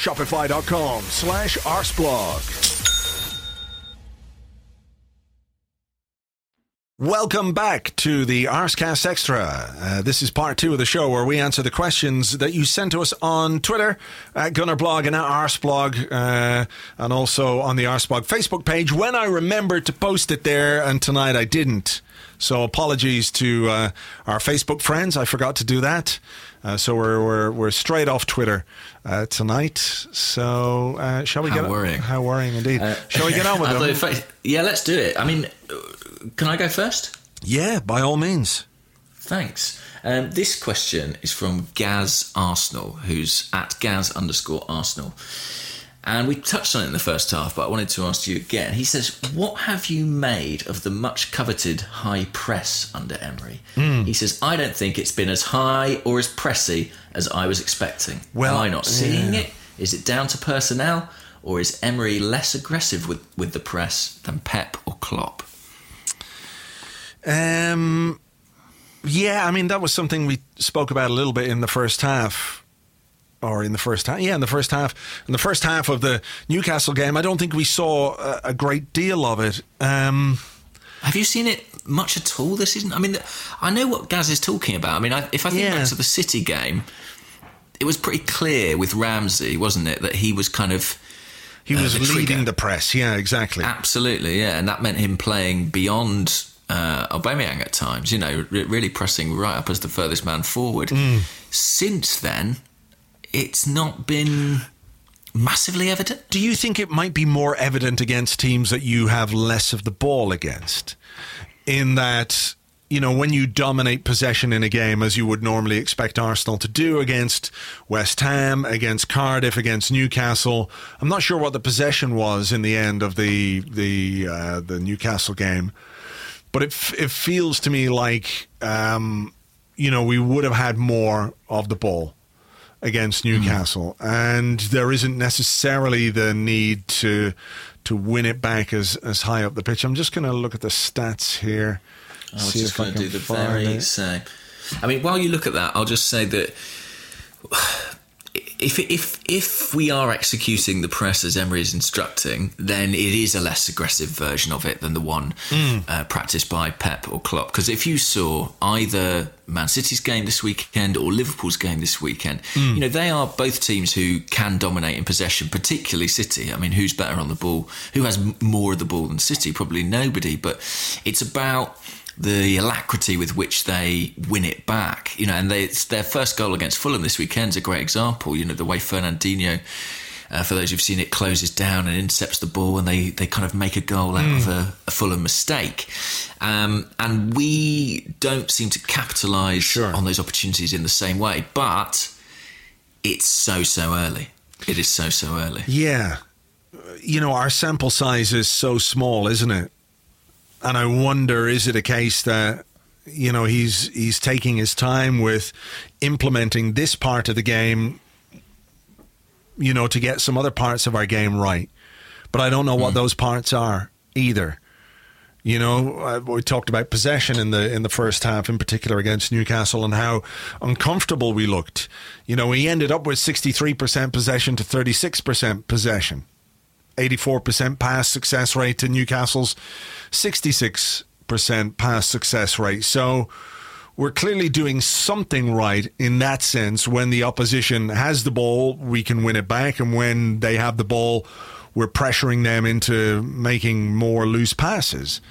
Shopify.com/arsblog. Welcome back to the Arscast Extra. This is part 2 of the show where we answer the questions that you sent to us on Twitter at Gunnerblog and at Arsblog, and also on the Arsblog Facebook page when I remembered to post it there, and tonight I didn't. So apologies to our Facebook friends. I forgot to do that. So we're straight off Twitter tonight. So shall we get worrying. How worrying indeed. Shall we get on with it? Yeah, let's do it. I mean, can I go first? Yeah, by all means. Thanks. This question is from Gaz Arsenal, who's at Gaz_Arsenal. And we touched on it in the first half, but I wanted to ask you again. He says, what have you made of the much coveted high press under Emery? He says, I don't think it's been as high or as pressy as I was expecting. Am I not seeing it? Is it down to personnel? Or is Emery less aggressive with the press than Pep or Klopp? Yeah, I mean, that was something we spoke about a little bit in the first half. Or in the first half. Yeah, in the first half. In the first half of the Newcastle game, I don't think we saw a great deal of it. Have you seen it much at all this season? I mean, I know what Gaz is talking about. I mean, if I think back to the City game, it was pretty clear with Ramsey, wasn't it, that he was kind of... He was leading the press, yeah, exactly. Absolutely, yeah, and that meant him playing beyond Aubameyang at times, you know, really pressing right up as the furthest man forward. Since then, it's not been massively evident. Do you think it might be more evident against teams that you have less of the ball against? In that, you know, when you dominate possession in a game, as you would normally expect Arsenal to do against West Ham, against Cardiff, against Newcastle. I'm not sure what the possession was in the end of the Newcastle game, but it feels to me like, you know, we would have had more of the ball against Newcastle, and there isn't necessarily the need to win it back as high up the pitch. I'm just going to look at the stats here. I was just going to do the very same. I mean, while you look at that, I'll just say that if we are executing the press as Emery is instructing, then it is a less aggressive version of it than the one practiced by Pep or Klopp. Because if you saw either Man City's game this weekend or Liverpool's game this weekend, you know, they are both teams who can dominate in possession, particularly City. I mean, who's better on the ball? Who has more of the ball than City? Probably nobody. But it's about the alacrity with which they win it back, you know, and their first goal against Fulham this weekend is a great example. You know, the way Fernandinho, for those who've seen it, closes down and intercepts the ball, and they kind of make a goal out of a Fulham mistake. And we don't seem to capitalise on those opportunities in the same way, but it's so early. It is so early. Yeah. You know, our sample size is so small, isn't it? And I wonder, is it a case that, you know, he's taking his time with implementing this part of the game, you know, to get some other parts of our game right. But I don't know what those parts are either. You know, we talked about possession in the first half, in particular against Newcastle, and how uncomfortable we looked. You know, we ended up with 63% possession to 36% possession. 84% pass success rate to Newcastle's 66%. 85% pass success rate. So we're clearly doing something right in that sense. When the opposition has the ball, we can win it back. And when they have the ball, we're pressuring them into making more loose passes.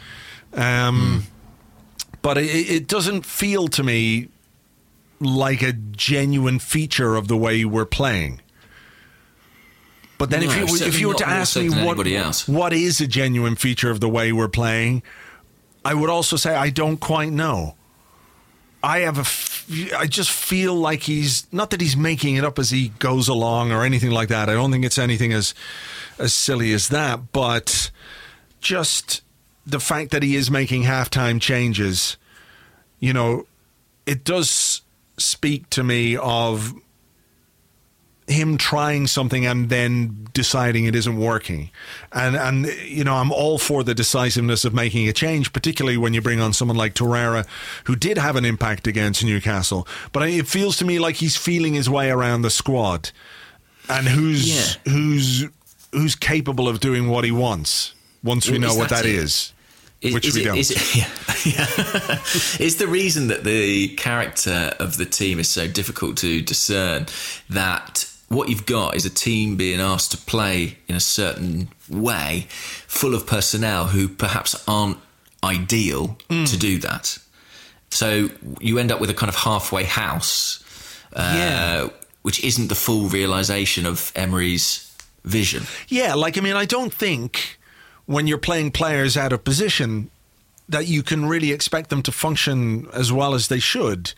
But it doesn't feel to me like a genuine feature of the way we're playing. But then if you were to ask me what is a genuine feature of the way we're playing, I would also say I don't quite know. I just feel like not that he's making it up as he goes along or anything like that. I don't think it's anything as silly as that, but just the fact that he is making halftime changes, it does speak to me of him trying something and then deciding it isn't working. And I'm all for the decisiveness of making a change, particularly when you bring on someone like Torreira, who did have an impact against Newcastle. But it feels to me like he's feeling his way around the squad and who's capable of doing what he wants once we know what that is. Which we don't. Is the reason that the character of the team is so difficult to discern that what you've got is a team being asked to play in a certain way, full of personnel who perhaps aren't ideal to do that. So you end up with a kind of halfway house, which isn't the full realisation of Emery's vision. Yeah, I don't think when you're playing players out of position that you can really expect them to function as well as they should.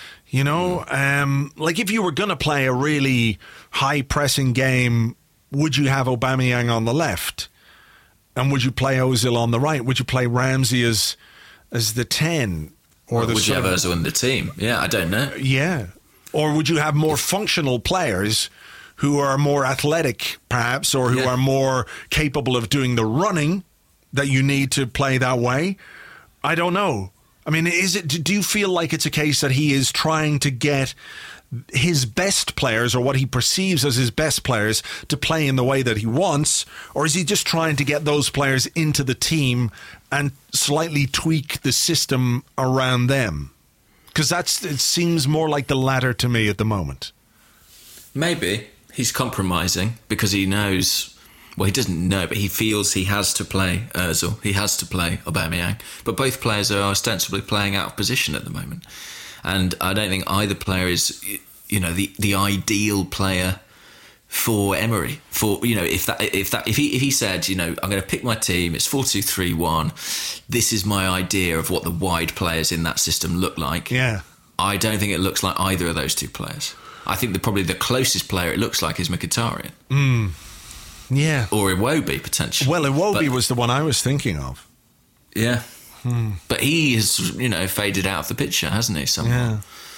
If you were going to play a really high-pressing game, would you have Aubameyang on the left? And would you play Ozil on the right? Would you play Ramsey as the 10? Or would you have Ozil in the team? Yeah, I don't know. Yeah. Or would you have more functional players who are more athletic, perhaps, or who are more capable of doing the running that you need to play that way? I don't know. Do you feel like it's a case that he is trying to get his best players, or what he perceives as his best players, to play in the way that he wants? Or is he just trying to get those players into the team and slightly tweak the system around them? Because it seems more like the latter to me at the moment. Maybe he's compromising because he knows... Well, he doesn't know, but he feels he has to play Ozil. He has to play Aubameyang. But both players are ostensibly playing out of position at the moment. And I don't think either player is, the ideal player for Emery. If he said, I'm going to pick my team, it's 4-2-3-1. This is my idea of what the wide players in that system look like. Yeah. I don't think it looks like either of those two players. I think probably the closest player it looks like is Mkhitaryan. Yeah. Or Iwobi, potentially. Well, Iwobi was the one I was thinking of. Yeah. But he has, faded out of the picture, hasn't he, somehow?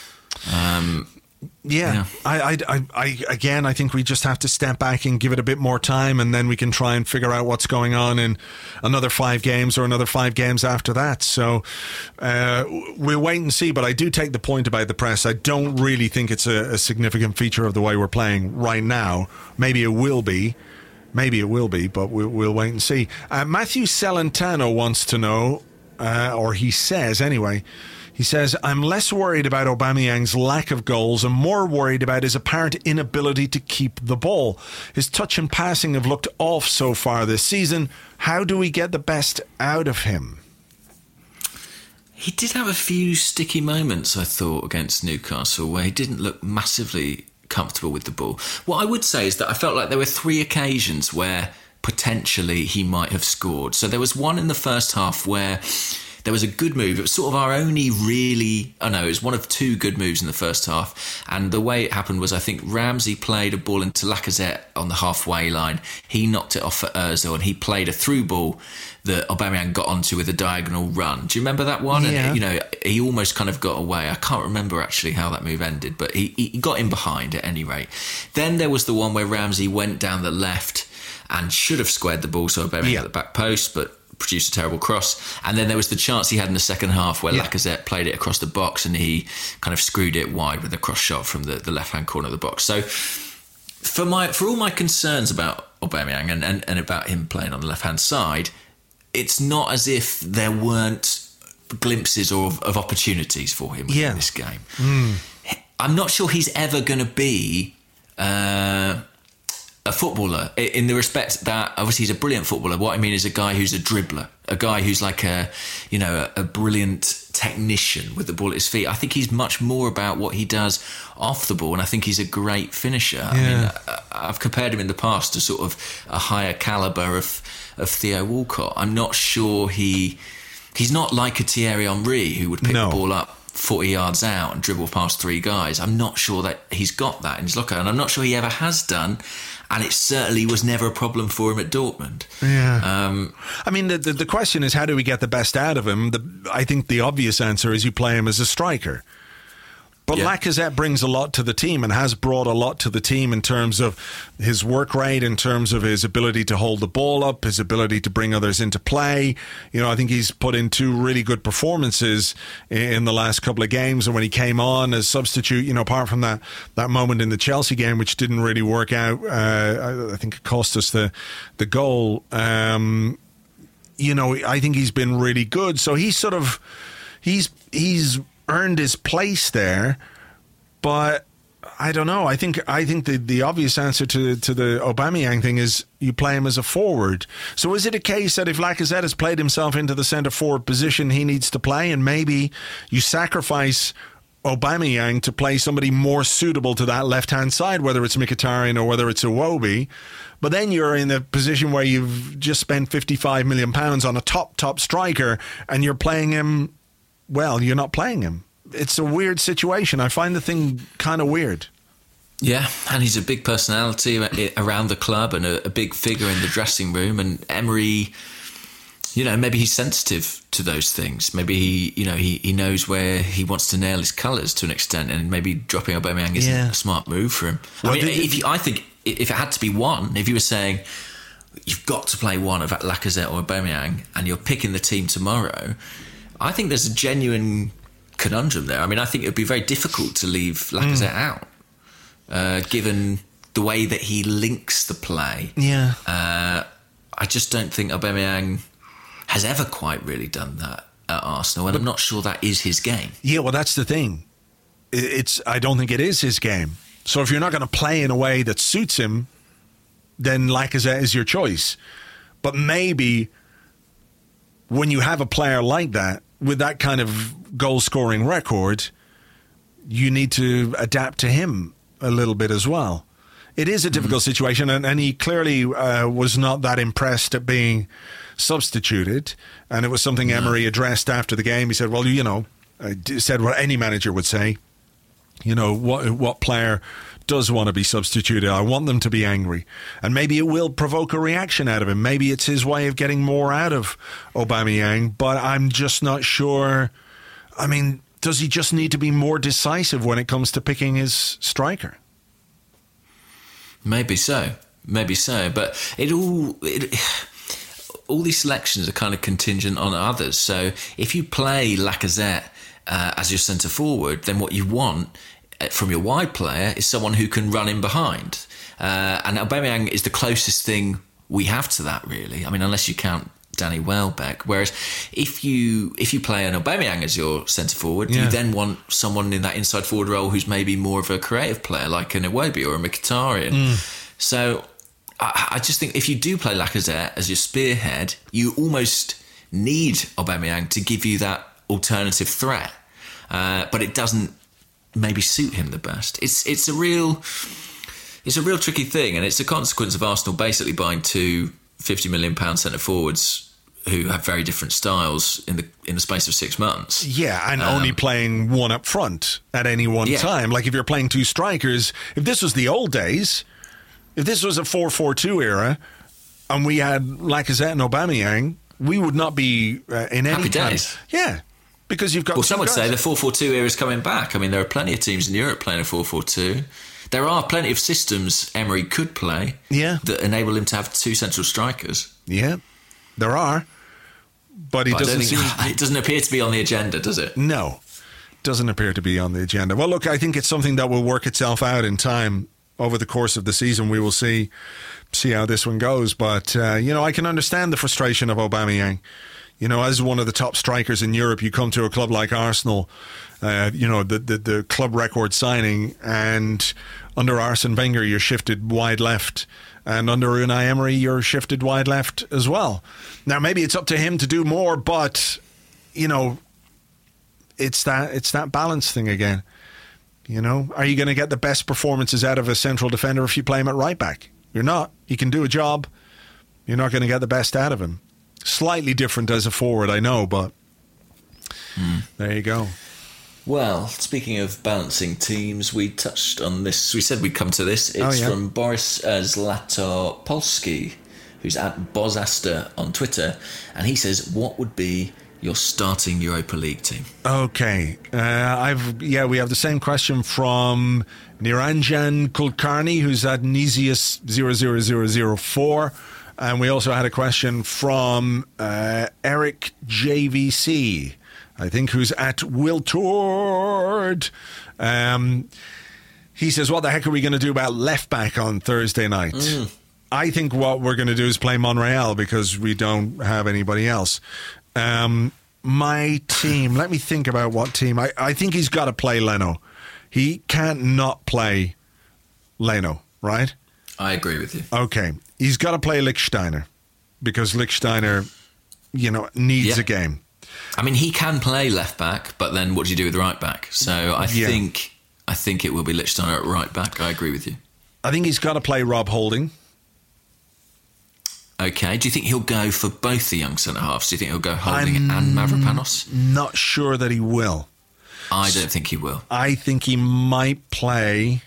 Yeah. I think we just have to step back and give it a bit more time, and then we can try and figure out what's going on in another 5 games or another 5 games after that. So we'll wait and see, but I do take the point about the press. I don't really think it's a significant feature of the way we're playing right now. Maybe it will be, but we'll wait and see. Matthew Celentano wants to know, or he says anyway, I'm less worried about Aubameyang's lack of goals and more worried about his apparent inability to keep the ball. His touch and passing have looked off so far this season. How do we get the best out of him? He did have a few sticky moments, I thought, against Newcastle, where he didn't look massively comfortable with the ball. What I would say is that I felt like there were 3 occasions where potentially he might have scored. So there was one in the first half where there was a good move. It was sort of our only really... it was one of 2 good moves in the first half. And the way it happened was, I think Ramsey played a ball into Lacazette on the halfway line. He knocked it off for Ozil, and he played a through ball that Aubameyang got onto with a diagonal run. Do you remember that one? Yeah. And, he almost kind of got away. I can't remember actually how that move ended, but he got in behind at any rate. Then there was the one where Ramsey went down the left and should have squared the ball, so Aubameyang at the back post, but produced a terrible cross. And then there was the chance he had in the second half where Lacazette played it across the box and he kind of screwed it wide with a cross shot from the left-hand corner of the box. So for all my concerns about Aubameyang and about him playing on the left-hand side, it's not as if there weren't glimpses of opportunities for him in this game. I'm not sure he's ever going to be a footballer in the respect that obviously he's a brilliant footballer. What I mean is a guy who's a dribbler, a guy who's like a brilliant technician with the ball at his feet. I think he's much more about what he does off the ball, and I think he's a great finisher. I mean, I've compared him in the past to sort of a higher calibre of Theo Walcott. I'm not sure he's not like a Thierry Henry who would pick the ball up 40 yards out and dribble past three guys. I'm not sure that he's got that in his locker, and I'm not sure he ever has done, and it certainly was never a problem for him at Dortmund. I mean, the question is, how do we get the best out of him? I think the obvious answer is you play him as a striker. But Lacazette brings a lot to the team and has brought a lot to the team in terms of his work rate, in terms of his ability to hold the ball up, his ability to bring others into play. I think he's put in 2 really good performances in the last couple of games. And when he came on as substitute, apart from that moment in the Chelsea game, which didn't really work out, I think it cost us the goal. I think he's been really good. So he's earned his place there, but I don't know. I think the obvious answer to the Aubameyang thing is you play him as a forward. So is it a case that if Lacazette has played himself into the centre forward position he needs to play, and maybe you sacrifice Aubameyang to play somebody more suitable to that left-hand side, whether it's Mkhitaryan or whether it's Iwobi, but then you're in a position where you've just spent £55 million on a top striker and you're playing him. Well, you're not playing him. It's a weird situation. I find the thing kind of weird. Yeah, and he's a big personality around the club and a big figure in the dressing room. And Emery, maybe he's sensitive to those things. Maybe he knows where he wants to nail his colours to an extent, and maybe dropping Aubameyang isn't a smart move for him. Well, I think if it had to be one, if you were saying you've got to play one of Lacazette or Aubameyang, and you're picking the team tomorrow, I think there's a genuine conundrum there. I mean, I think it would be very difficult to leave Lacazette out, given the way that he links the play. Yeah. I just don't think Aubameyang has ever quite really done that at Arsenal, and I'm not sure that is his game. Yeah, well, that's the thing. I don't think it is his game. So if you're not going to play in a way that suits him, then Lacazette is your choice. But maybe when you have a player like that, with that kind of goal-scoring record, you need to adapt to him a little bit as well. It is a difficult situation, and he clearly was not that impressed at being substituted, and it was something Emery addressed after the game. He said, well, said what any manager would say, what player does want to be substituted? I want them to be angry, and maybe it will provoke a reaction out of him. Maybe it's his way of getting more out of Aubameyang, but I'm just not sure. I mean, does he just need to be more decisive when it comes to picking his striker? Maybe so, but all these selections are kind of contingent on others. So if you play Lacazette as your centre forward, then what you want from your wide player is someone who can run in behind. And Aubameyang is the closest thing we have to that, really. I mean, unless you count Danny Welbeck. Whereas if you play an Aubameyang as your centre forward, you then want someone in that inside forward role who's maybe more of a creative player, like an Iwobi or a Mkhitaryan. So I just think if you do play Lacazette as your spearhead, you almost need Aubameyang to give you that alternative threat. But it doesn't maybe suit him the best. It's a real tricky thing, and it's a consequence of Arsenal basically buying 2 £50 million centre forwards who have very different styles in the space of 6 months. Yeah, and only playing one up front at any one time. Like if you're playing 2 strikers, if this was the old days, if this was a 4-4-2 era, and we had Lacazette and Aubameyang, we would not be in any happy days. Yeah. Because you've got. Well, some would say the 4-4-2 era is coming back. I mean, there are plenty of teams in Europe playing a 4-4-2. There are plenty of systems Emery could play that enable him to have 2 central strikers. Yeah, there are. But it doesn't appear to be on the agenda, does it? No, doesn't appear to be on the agenda. Well, look, I think it's something that will work itself out in time over the course of the season, we will see how this one goes. But, I can understand the frustration of Aubameyang. As one of the top strikers in Europe, you come to a club like Arsenal, the club record signing, and under Arsene Wenger, you're shifted wide left. And under Unai Emery, you're shifted wide left as well. Now, maybe it's up to him to do more, but, it's that balance thing again. Are you going to get the best performances out of a central defender if you play him at right back? You're not. He can do a job. You're not going to get the best out of him. Slightly different as a forward, I know, but there you go. Well, speaking of balancing teams, we touched on this. We said we'd come to this. It's from Boris Zlatopolsky, who's at Bozaster on Twitter, and he says, what would be your starting Europa League team? Okay. We have the same question from Niranjan Kulkarni, who's at Nisius 00004. And we also had a question from Eric JVC, I think, who's at Wiltord. He says, what the heck are we going to do about left back on Thursday night? I think what we're going to do is play Monreal because we don't have anybody else. My team, let me think about what team. I think he's got to play Leno. He can't not play Leno, right? I agree with you. Okay. He's got to play Lichtsteiner because Lichtsteiner, needs a game. I mean, he can play left back, but then what do you do with right back? So I think it will be Lichtsteiner at right back. I agree with you. I think he's got to play Rob Holding. Okay. Do you think he'll go for both the young centre-halves? Do you think he'll go Holding and Mavropanos? Not sure that he will. I don't think he will. I think he might play...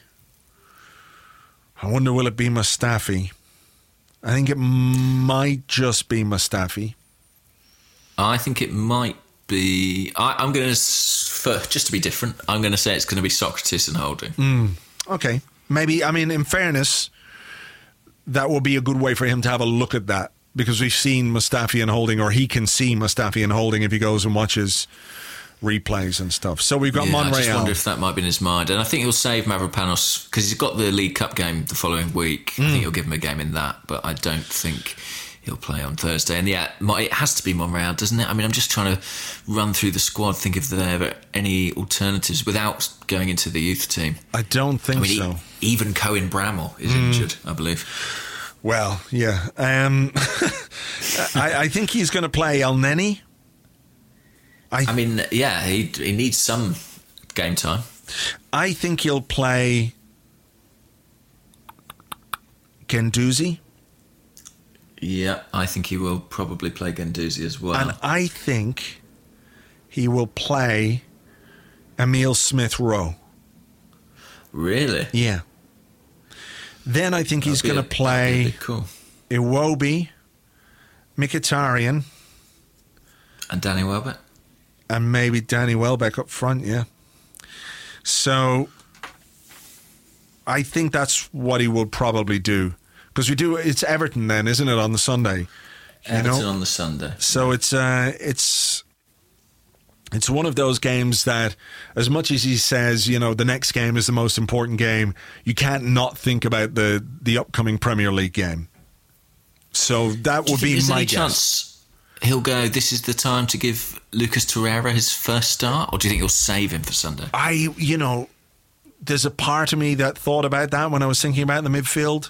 I wonder, will it be Mustafi? I think it might just be Mustafi. I think it might be... I'm going to... Just to be different, I'm going to say it's going to be Socrates and Holding. Okay. Maybe, in fairness, that will be a good way for him to have a look at that, because we've seen Mustafi and Holding, or he can see Mustafi and Holding if he goes and watches replays and stuff. So we've got Monreal. I just wonder if that might be in his mind. And I think he'll save Mavropanos because he's got the League Cup game the following week. I think he'll give him a game in that, but I don't think he'll play on Thursday. And it has to be Monreal, doesn't it? I'm just trying to run through the squad, think if there are any alternatives without going into the youth team. I don't think so. Even Cohen Bramall is injured, I believe. Well, yeah. I think he's going to play El Neni. He needs some game time. I think he'll play Guendouzi. Yeah, I think he will probably play Guendouzi as well. And I think he will play Emile Smith-Rowe. Really? Yeah. Then I think he's going to play Iwobi, Mkhitaryan. And Danny Welbeck. And maybe Danny Welbeck up front, yeah. So I think that's what he will probably do. Because it's Everton then, isn't it, on the Sunday? Everton on the Sunday. So it's one of those games that, as much as he says, the next game is the most important game, you can't not think about the upcoming Premier League game. So that would be my guess. He'll go, this is the time to give Lucas Torreira his first start? Or do you think he'll save him for Sunday? There's a part of me that thought about that when I was thinking about the midfield.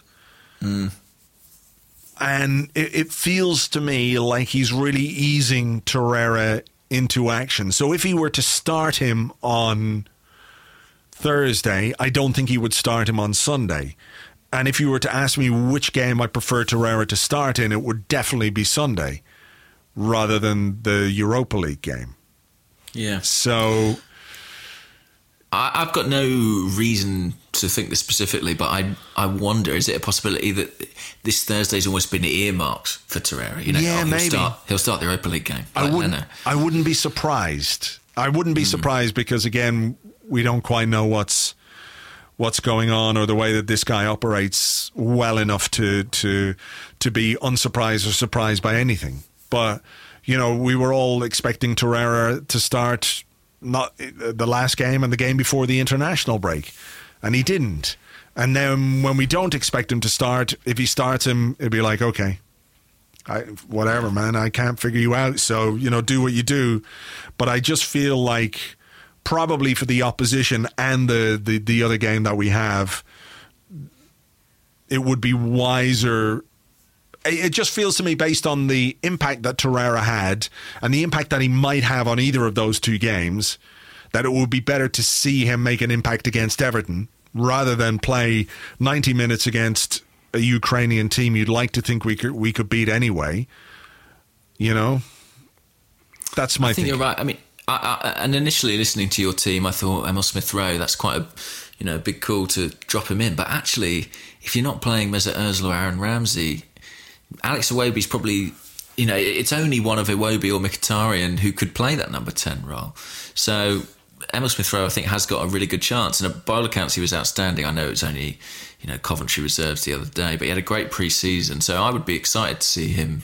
And it feels to me like he's really easing Torreira into action. So if he were to start him on Thursday, I don't think he would start him on Sunday. And if you were to ask me which game I prefer Torreira to start in, it would definitely be Sunday rather than the Europa League game. Yeah. So I've got no reason to think this specifically, but I wonder, is it a possibility that this Thursday's almost been earmarked for Torreira? Maybe. He'll start the Europa League game. I wouldn't be surprised. I wouldn't be surprised because, again, we don't quite know what's going on or the way that this guy operates well enough to be unsurprised or surprised by anything. But, we were all expecting Torreira to start not the last game and the game before the international break, and he didn't. And then when we don't expect him to start, if he starts him, it'd be like, okay, whatever, man, I can't figure you out. So, do what you do. But I just feel like probably for the opposition and the other game that we have, it would be wiser. It just feels to me, based on the impact that Torreira had and the impact that he might have on either of those two games, that it would be better to see him make an impact against Everton rather than play 90 minutes against a Ukrainian team you'd like to think we could beat anyway. That's my thing. I think you're right. I mean, and initially listening to your team, I thought Emile Smith-Rowe, that's quite a big call to drop him in. But actually, if you're not playing Mesut Ozil or Aaron Ramsey, Alex Iwobi's probably, it's only one of Iwobi or Mkhitaryan who could play that number 10 role. So Emile Smith-Rowe, I think, has got a really good chance. And by all accounts, he was outstanding. I know it was only, Coventry reserves the other day, but he had a great pre-season. So I would be excited to see him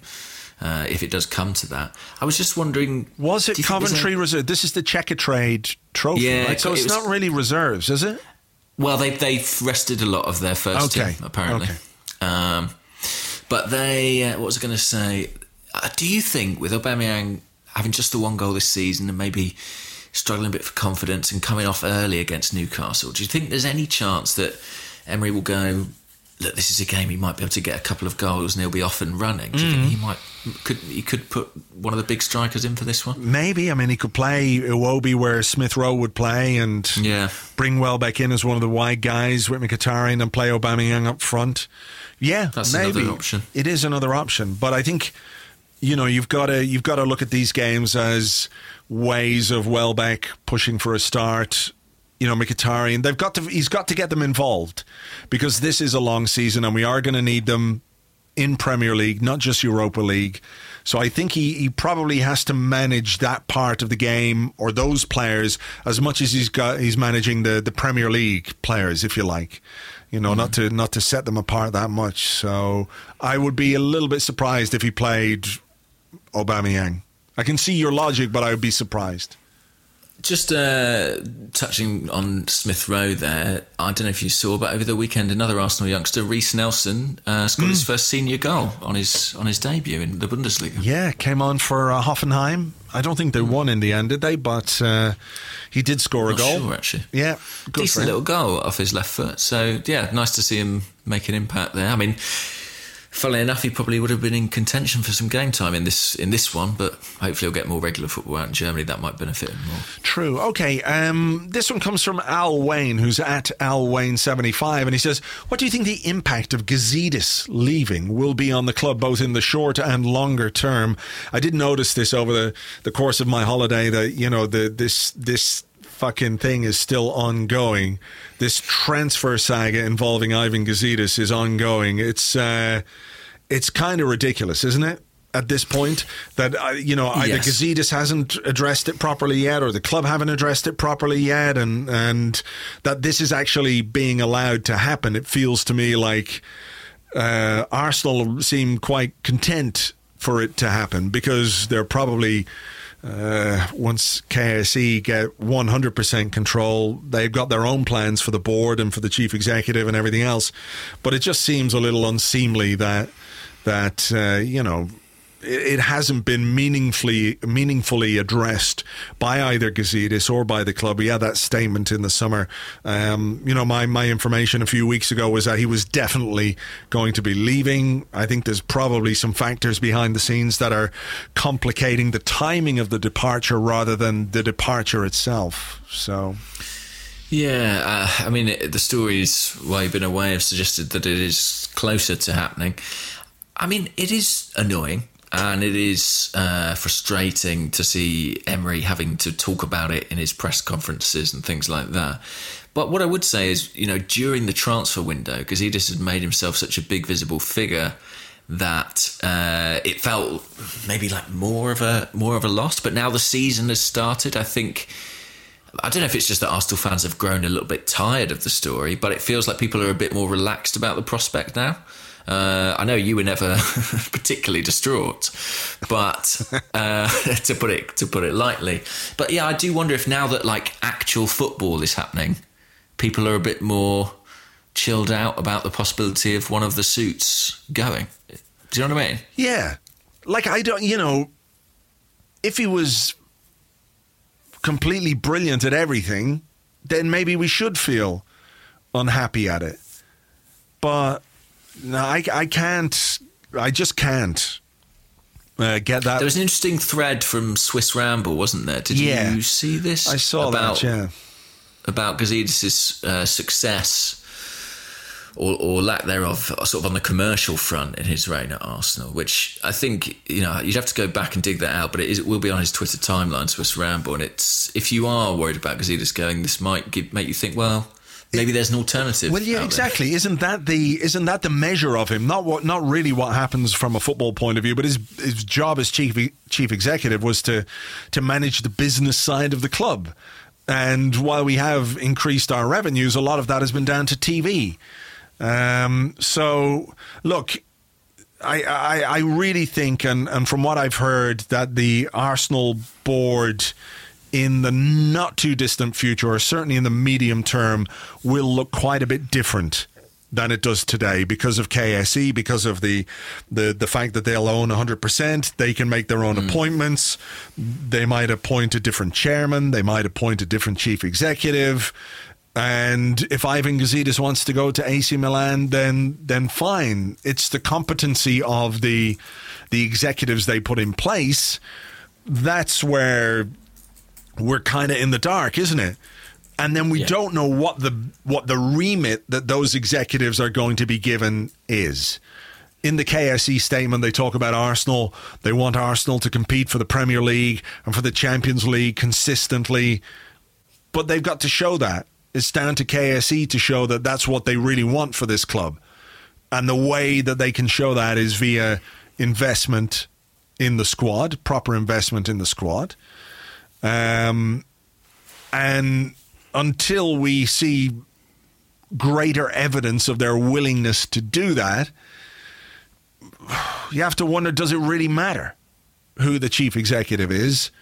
if it does come to that. I was just wondering... Was it Coventry reserve? This is the Checkatrade trophy, yeah, right? So it's not really reserves, is it? Well, they've rested a lot of their first team, apparently. Okay. But what was I going to say? Do you think, with Aubameyang having just the one goal this season and maybe struggling a bit for confidence and coming off early against Newcastle, do you think there's any chance that Emery will go, look, this is a game he might be able to get a couple of goals and he'll be off and running? Do you think he could put one of the big strikers in for this one? Maybe. I mean, he could play Iwobi where Smith-Rowe would play and bring Welbeck in as one of the wide guys with Mkhitaryan and play Aubameyang up front. Yeah, that's maybe. Another option. It is another option, but I think you've got to look at these games as ways of Welbeck pushing for a start. Mkhitaryan, he's got to get them involved, because this is a long season and we are going to need them in Premier League, not just Europa League. So I think he probably has to manage that part of the game, or those players, as much as he's managing the Premier League players, if you like. Not to set them apart that much. So I would be a little bit surprised if he played Aubameyang. I can see your logic, but I would be surprised. Just touching on Smith-Rowe there, I don't know if you saw, but over the weekend another Arsenal youngster, Reiss Nelson, scored his first senior goal on his debut in the Bundesliga. Yeah, came on for Hoffenheim. I don't think they won in the end, did they? But he did score a goal. Sure, actually. Yeah, good decent little goal off his left foot. So yeah, nice to see him make an impact there. I mean, funnily enough, he probably would have been in contention for some game time in this one, but hopefully he'll get more regular football out in Germany. That might benefit him more. True. Okay, this one comes from Al Wayne, who's at Al Wayne75, and he says, what do you think the impact of Gazidis leaving will be on the club, both in the short and longer term? I did notice this over the course of my holiday, that this fucking thing is still ongoing. This transfer saga involving Ivan Gazidis is ongoing. It's kind of ridiculous, isn't it? At this point, that either Gazidis hasn't addressed it properly yet, or the club haven't addressed it properly yet, and that this is actually being allowed to happen. It feels to me like Arsenal seem quite content for it to happen, because they're probably once KSE get 100% control, they've got their own plans for the board and for the chief executive and everything else. But it just seems a little unseemly that it hasn't been meaningfully addressed by either Gazidis or by the club. We had that statement in the summer. My information a few weeks ago was that he was definitely going to be leaving. I think there's probably some factors behind the scenes that are complicating the timing of the departure rather than the departure itself. So... Yeah, the stories while you've been away have suggested that it is closer to happening. I mean, it is annoying. And it is frustrating to see Emery having to talk about it in his press conferences and things like that. But what I would say is, during the transfer window, because he just had made himself such a big visible figure that it felt maybe like more of a loss. But now the season has started, I don't know if it's just that Arsenal fans have grown a little bit tired of the story, but it feels like people are a bit more relaxed about the prospect now. I know you were never particularly distraught, but to put it lightly. But yeah, I do wonder if now that actual football is happening, people are a bit more chilled out about the possibility of one of the suits going. Do you know what I mean? Yeah. Like, I don't, if he was completely brilliant at everything, then maybe we should feel unhappy at it. But no, I just can't get that. There was an interesting thread from Swiss Ramble, wasn't there? Did you see this? I saw that, yeah. About Gazidis' success or lack thereof, sort of on the commercial front in his reign at Arsenal, which I think, you'd have to go back and dig that out, but it will be on his Twitter timeline, Swiss Ramble, and if you are worried about Gazidis going, this might make you think, well, maybe there's an alternative. Well, yeah, exactly. Isn't that the measure of him? Not really what happens from a football point of view, but his job as chief executive was to manage the business side of the club. And while we have increased our revenues, a lot of that has been down to TV. So, look, I really think, and from what I've heard, that the Arsenal board in the not too distant future, or certainly in the medium term, will look quite a bit different than it does today because of KSE, because of the fact that they'll own 100%. They can make their own appointments. They might appoint a different chairman. They might appoint a different chief executive. And if Ivan Gazidis wants to go to AC Milan, then fine. It's the competency of the executives they put in place. That's where we're kind of in the dark, isn't it? And then we don't know what the remit that those executives are going to be given is. In the KSE statement, they talk about Arsenal. They want Arsenal to compete for the Premier League and for the Champions League consistently. But they've got to show that. It's down to KSE to show that that's what they really want for this club. And the way that they can show that is via investment in the squad, proper investment in the squad. And until we see greater evidence of their willingness to do that, you have to wonder, does it really matter who the chief executive is?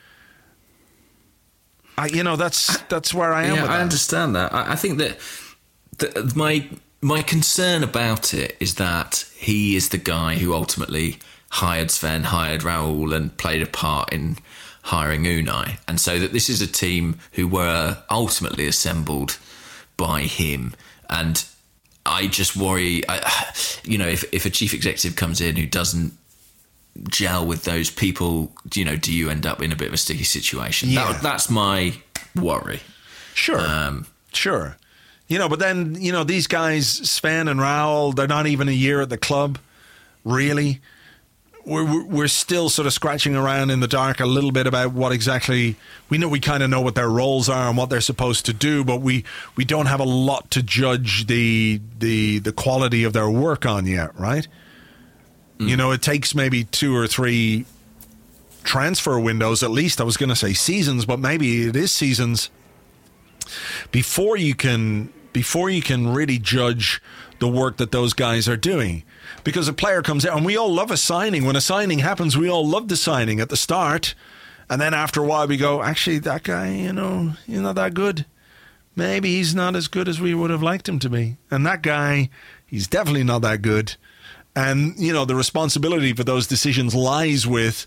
That's where I am with that. I understand that. I think that my concern about it is that he is the guy who ultimately hired Sven, hired Raul, and played a part in hiring Unai, and so that this is a team who were ultimately assembled by him. And I just worry, if a chief executive comes in who doesn't gel with those people, do you end up in a bit of a sticky situation? Yeah. That's my worry. Sure. Sure. But then, these guys, Sven and Raul, they're not even a year at the club, really. We're still sort of scratching around in the dark a little bit about what exactly we kind of know what their roles are and what they're supposed to do, but we don't have a lot to judge the quality of their work on yet, right? It takes maybe 2 or 3 transfer windows, at least. I was going to say seasons, but maybe it is seasons before you can really judge the work that those guys are doing. Because a player comes out, and we all love a signing. When a signing happens, we all love the signing at the start. And then after a while, we go, actually, that guy, he's not that good. Maybe he's not as good as we would have liked him to be. And that guy, he's definitely not that good. And, the responsibility for those decisions lies with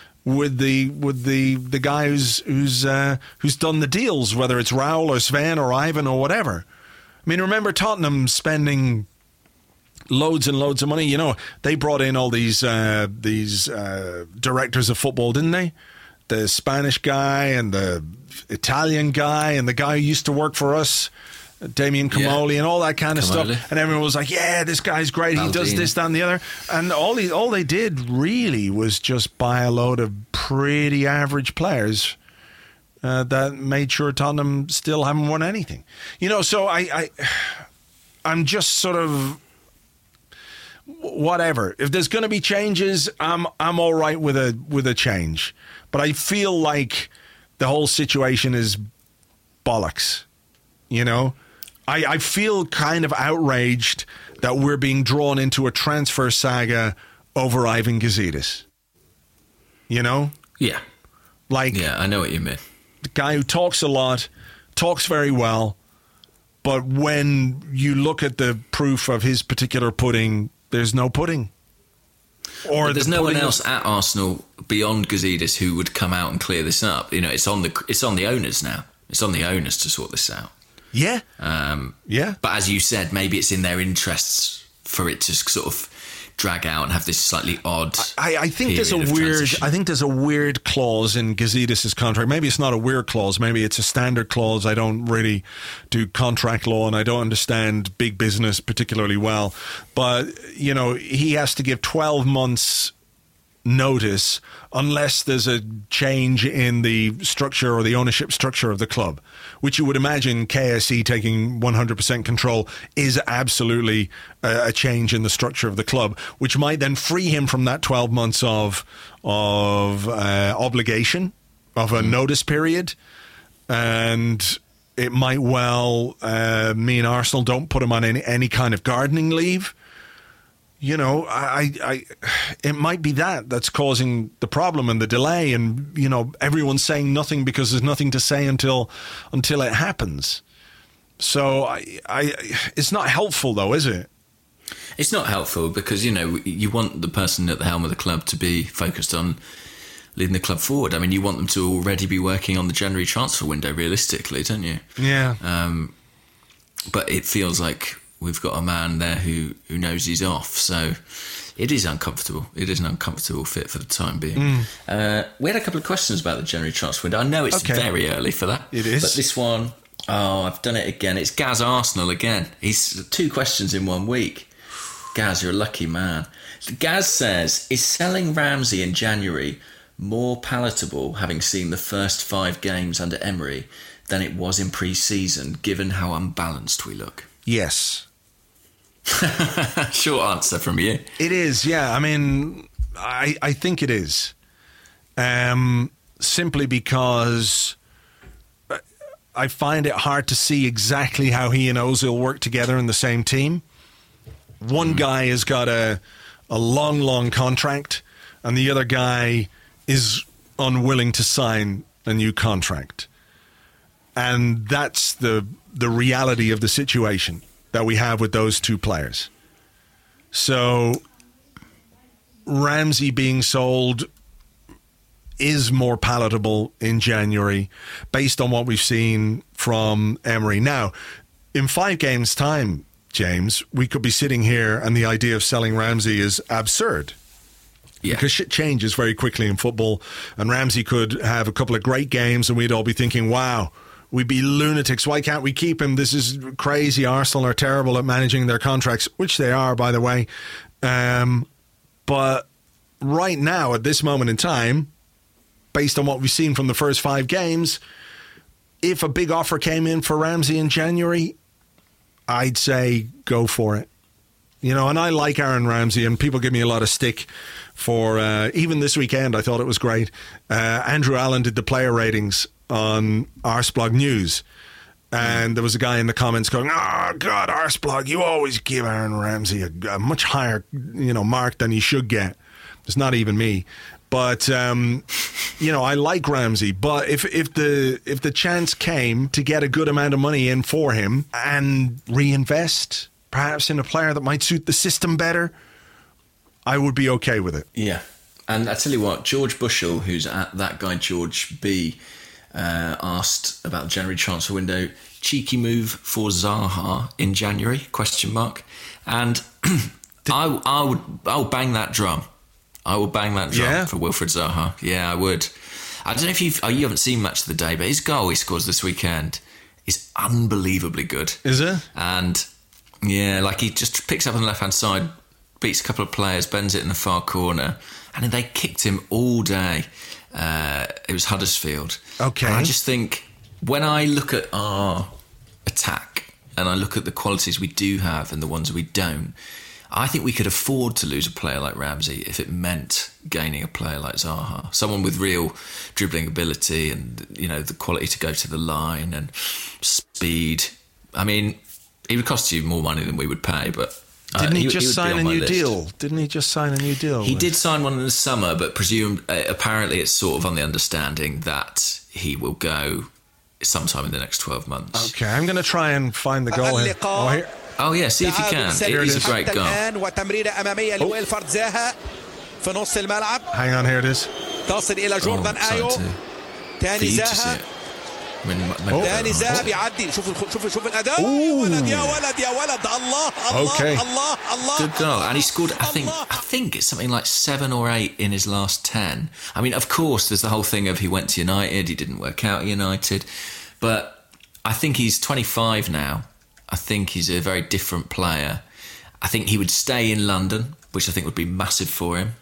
the guy who's done the deals, whether it's Raul or Sven or Ivan or whatever. I mean, remember Tottenham spending loads and loads of money. They brought in all these directors of football, didn't they? The Spanish guy and the Italian guy and the guy who used to work for us, Damien Comoli, and all that kind of stuff. And everyone was like, yeah, this guy's great. He does this, that, and the other. And all they did really was just buy a load of pretty average players that made sure Tottenham still haven't won anything. So I'm just sort of whatever. If there's going to be changes, I'm all right with a change. But I feel like the whole situation is bollocks. I feel kind of outraged that we're being drawn into a transfer saga over Ivan Gazidis. Yeah. Yeah, I know what you mean. The guy who talks a lot, talks very well, But when you look at the proof of his particular pudding, there's no pudding. Or there's no one else at Arsenal beyond Gazidis who would come out and clear this up. You know, it's on the owners now. It's on the owners to sort this out. Yeah. Yeah. But as you said, maybe it's in their interests for it to sort of drag out and have this slightly odd. I think there's a weird clause in Gazidis' contract. Maybe it's not a weird clause. Maybe it's a standard clause. I don't really do contract law, and I don't understand big business particularly well. But you know, he has to give 12 months notice unless there's a change in the structure or the ownership structure of the club, which you would imagine KSE taking 100% control is absolutely a change in the structure of the club, which might then free him from that 12 months of obligation, of a notice period, and it might well mean Arsenal don't put him on any kind of gardening leave. You know, it might be that's causing the problem and the delay, and you know, everyone's saying nothing because there's nothing to say until it happens. So it's not helpful, though, is it? It's not helpful because, you know, you want the person at the helm of the club to be focused on leading the club forward. I mean, you want them to already be working on the January transfer window, realistically, don't you? Yeah. But it feels like we've got a man there who knows he's off, so it is uncomfortable. It is an uncomfortable fit for the time being. We had a couple of questions about the January transfer window. I know it's very early for that. It is. But this one, I've done it again. It's Gaz Arsenal again. He's 2 questions in 1 week. Gaz, you're a lucky man. Gaz says, is selling Ramsey in January more palatable, having seen the first 5 games under Emery, than it was in pre-season, given how unbalanced we look? Yes. Short answer from you. It is, yeah. I mean, I think it is. Simply because I find it hard to see exactly how he and Ozil work together in the same team. One guy has got a long contract, and the other guy is unwilling to sign a new contract. And that's the reality of the situation that we have with those 2 players. So Ramsey being sold is more palatable in January based on what we've seen from Emery. Now, in 5 games' time, James, we could be sitting here and the idea of selling Ramsey is absurd. Yeah. Because shit changes very quickly in football, and Ramsey could have a couple of great games and we'd all be thinking, wow, we'd be lunatics. Why can't we keep him? This is crazy. Arsenal are terrible at managing their contracts, which they are, by the way. But right now, at this moment in time, based on what we've seen from the first 5 games, if a big offer came in for Ramsey in January, I'd say go for it. You know, and I like Aaron Ramsey, and people give me a lot of stick for, even this weekend, I thought it was great. Andrew Allen did the player ratings on Arsblog News, and there was a guy in the comments going, "Oh God, Arsblog, you always give Aaron Ramsey a much higher, mark than he should get." It's not even me, but I like Ramsey. But if the chance came to get a good amount of money in for him and reinvest, perhaps in a player that might suit the system better, I would be okay with it. Yeah, and I tell you what, George Bushell, who's at that guy George B, asked about the January transfer window. Cheeky move for Zaha in January? ? And I'll bang that drum. I will bang that drum for Wilfred Zaha. Yeah, I would. I don't know if you haven't seen Match of the Day, but his goal he scores this weekend is unbelievably good. Is it? And yeah, like he just picks up on the left hand side, beats a couple of players, bends it in the far corner, and they kicked him all day. It was Huddersfield. Okay. And I just think, when I look at our attack and I look at the qualities we do have and the ones we don't, I think we could afford to lose a player like Ramsey if it meant gaining a player like Zaha. Someone with real dribbling ability and, the quality to go to the line and speed. I mean, he would cost you more money than we would pay, but... Didn't he just sign a new deal? Didn't he just sign a new deal? He did sign one in the summer, but apparently it's sort of on the understanding that he will go sometime in the next 12 months. Okay, I'm going to try and find the goal here. Oh, here. Oh yeah, see if you can. It is a great goal. Hang on, here it is. تصل إلى جوردان آيو. تاني زاها. تاني زاها بيعدي. شوف الأداء. يا ولد الله. Okay. الله. Good goal, and he scored. I think it's something like 7 or 8 in his last 10. I mean, of course, there's the whole thing of he went to United, he didn't work out at United, but I think he's 25 now. I think he's a very different player. I think he would stay in London, which I think would be massive for him.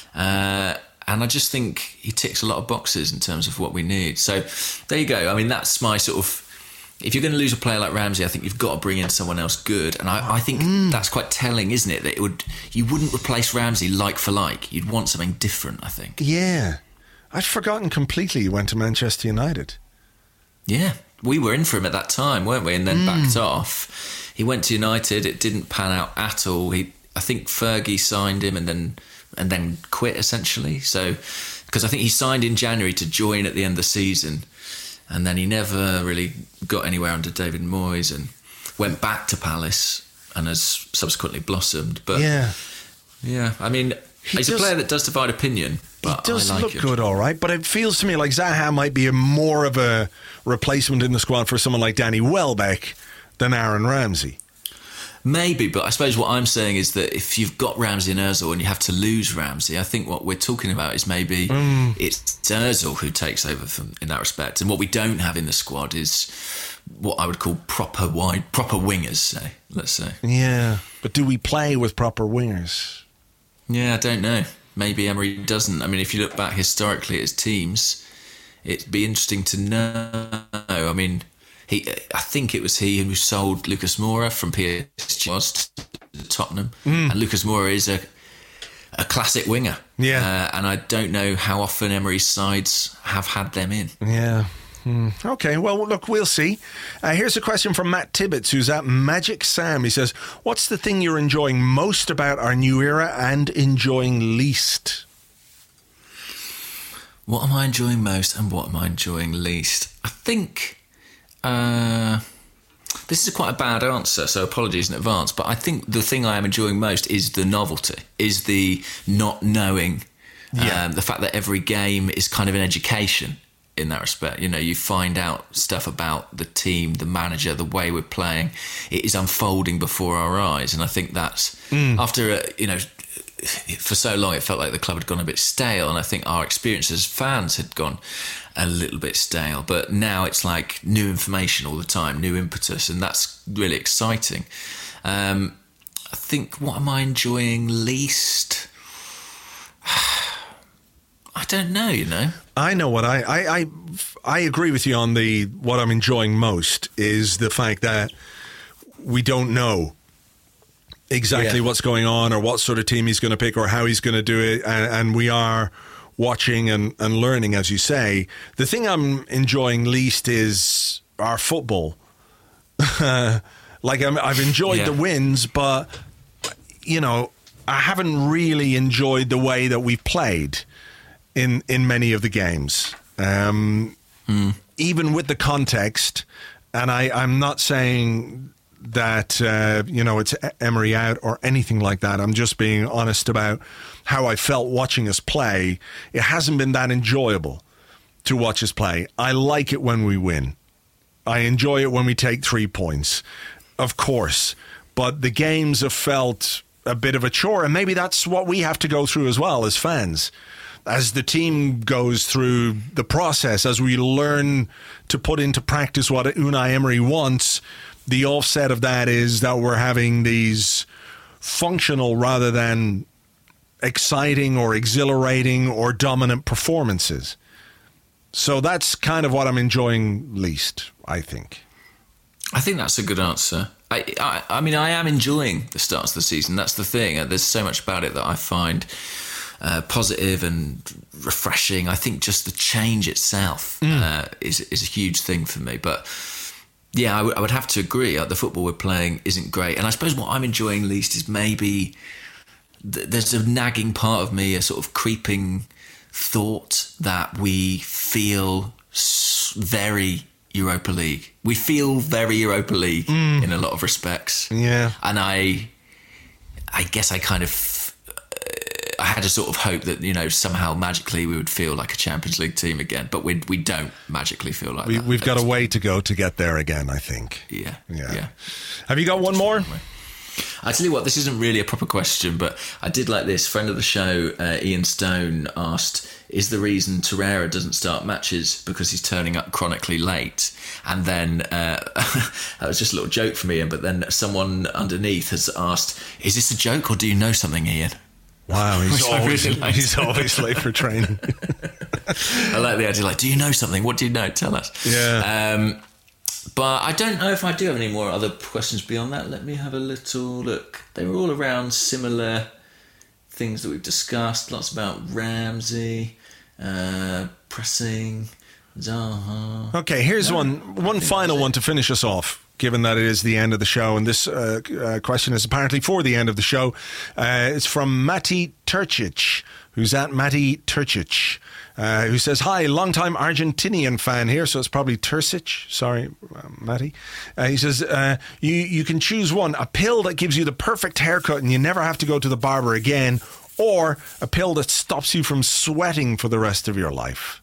And I just think he ticks a lot of boxes in terms of what we need. So there you go. I mean, that's my sort of... If you're going to lose a player like Ramsey, I think you've got to bring in someone else good. And I think that's quite telling, isn't it? That you wouldn't replace Ramsey like for like. You'd want something different, I think. Yeah. I'd forgotten completely he went to Manchester United. Yeah. We were in for him at that time, weren't we? And then backed off. He went to United. It didn't pan out at all. I think Fergie signed him and then quit, essentially. So, because I think he signed in January to join at the end of the season, and then he never really got anywhere under David Moyes and went back to Palace and has subsequently blossomed. But yeah, I mean, he's a player that does divide opinion. But he does I like look him. good, all right. But it feels to me like Zaha might be more of a replacement in the squad for someone like Danny Welbeck than Aaron Ramsey. Maybe, but I suppose what I'm saying is that if you've got Ramsey and Ozil and you have to lose Ramsey, I think what we're talking about is maybe it's Ozil who takes over in that respect. And what we don't have in the squad is what I would call proper wingers, let's say. Yeah, but do we play with proper wingers? Yeah, I don't know. Maybe Emery doesn't. I mean, if you look back historically at his teams, it'd be interesting to know. I mean... I think it was he who sold Lucas Moura from PSG to Tottenham. And Lucas Moura is a classic winger. Yeah. And I don't know how often Emery's sides have had them in. Yeah. Okay, well, look, we'll see. Here's a question from Matt Tibbetts, who's at Magic Sam. He says, what's the thing you're enjoying most about our new era and enjoying least? What am I enjoying most and what am I enjoying least? I think... this is quite a bad answer, so apologies in advance, but I think the thing I am enjoying most is the novelty, is the not knowing, the fact that every game is kind of an education in that respect. You know, you find out stuff about the team, the manager, the way we're playing. It is unfolding before our eyes, and I think that's after for so long it felt like the club had gone a bit stale, and I think our experience as fans had gone a little bit stale, but now it's like new information all the time, new impetus, and that's really exciting. I think, what am I enjoying least? I don't know, I know what I agree with you on what I'm enjoying most is the fact that we don't know exactly what's going on or what sort of team he's going to pick or how he's going to do it, and we are watching and learning, as you say. The thing I'm enjoying least is our football. I've enjoyed the wins, but I haven't really enjoyed the way that we've played in many of the games, even with the context. And I'm not saying that it's Emery out or anything like that. I'm just being honest about how I felt watching us play. It hasn't been that enjoyable to watch us play. I like it when we win. I enjoy it when we take 3 points, of course. But the games have felt a bit of a chore, and maybe that's what we have to go through as well as fans. As the team goes through the process, as we learn to put into practice what Unai Emery wants, the offset of that is that we're having these functional rather than exciting or exhilarating or dominant performances. So that's kind of what I'm enjoying least, I think. I think that's a good answer. I mean, I am enjoying the starts of the season. That's the thing. There's so much about it that I find positive and refreshing. I think just the change itself is a huge thing for me. But yeah, I would have to agree. The football we're playing isn't great. And I suppose what I'm enjoying least is maybe there's a nagging part of me, a sort of creeping thought that we feel very Europa League. We feel very Europa League in a lot of respects. Yeah. And I guess I kind of... I had a sort of hope that, you know, somehow magically we would feel like a Champions League team again, but we don't magically feel like that. We've got a way to go to get there again, I think. Yeah. Have you got one more? I tell you what, this isn't really a proper question, but I did like this. Friend of the show, Ian Stone, asked, is the reason Torreira doesn't start matches because he's turning up chronically late? And then, that was just a little joke from Ian, but then someone underneath has asked, is this a joke or do you know something, Ian? Wow, he's always late for training. I like the idea, like, do you know something? What do you know? Tell us. Yeah. But I don't know if I do have any more other questions beyond that. Let me have a little look. They were all around similar things that we've discussed. Lots about Ramsey, pressing, Zaha. Okay, here's one final one to finish us off, given that it is the end of the show, and this question is apparently for the end of the show. It's from Mati Turcic, who's at Mati Turcic, who says, hi, long-time Argentinian fan here, so it's probably Turcic. Sorry, Mati. He says, you can choose one, a pill that gives you the perfect haircut and you never have to go to the barber again, or a pill that stops you from sweating for the rest of your life.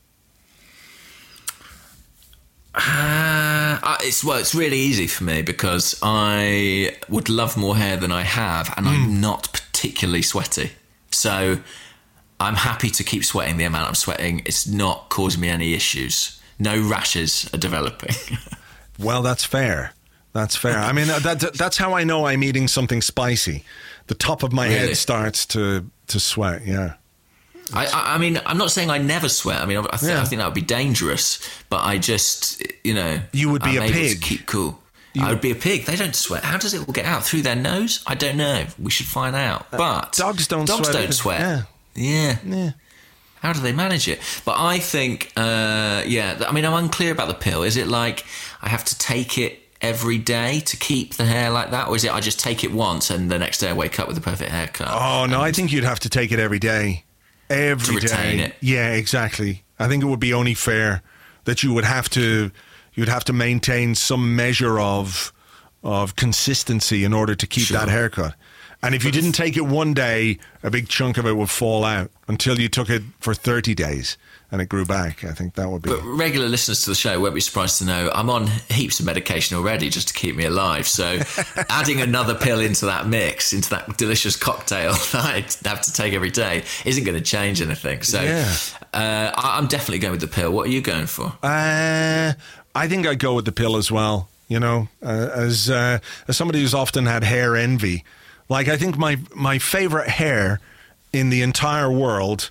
It's really easy for me because I would love more hair than I have, and I'm not particularly sweaty. So I'm happy to keep sweating the amount I'm sweating. It's not causing me any issues. No rashes are developing. Well, that's fair. That's fair. I mean, that's how I know I'm eating something spicy. The top of my head starts to sweat, yeah. I mean, I'm not saying I never sweat. I mean, I think that would be dangerous. But I just, you know... You would be I'm a able pig. To keep cool. I would be a pig. They don't sweat. How does it all get out? Through their nose? I don't know. We should find out. But dogs don't sweat. Yeah. How do they manage it? But I think, I mean, I'm unclear about the pill. Is it like I have to take it every day to keep the hair like that? Or is it I just take it once and the next day I wake up with a perfect haircut? Oh, no, I think you'd have to take it every day. Every to retain day. It. Yeah, exactly. I think it would be only fair that you'd have to maintain some measure of consistency in order to keep that haircut. And if you didn't take it one day, a big chunk of it would fall out until you took it for 30 days and it grew back. I think that would be... But regular listeners to the show won't be surprised to know I'm on heaps of medication already just to keep me alive. So adding another pill into that mix, into that delicious cocktail that I have to take every day, isn't going to change anything. So I'm definitely going with the pill. What are you going for? I think I'd go with the pill as well. You know, as somebody who's often had hair envy, like I think my favourite hair in the entire world,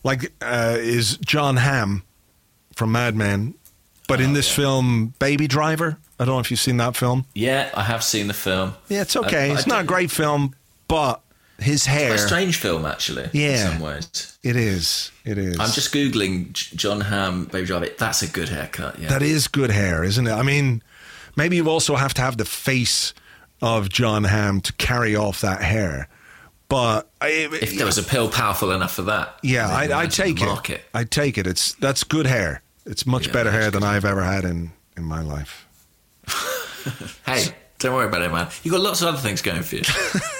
is John Hamm from Mad Men, but in this film, Baby Driver. I don't know if you've seen that film. Yeah, I have seen the film. Yeah, it's okay. It's not a great film, but his hair... It's a strange film, actually, in some ways. It is. I'm just Googling John Hamm, Baby Driver. That's a good haircut, yeah. That is good hair, isn't it? I mean, maybe you also have to have the face of John Hamm to carry off that hair. But if there was a pill powerful enough for that, I'd take it. I'd take it. That's good hair. It's much better hair than I've ever had in my life. Hey, don't worry about it, man. You've got lots of other things going for you.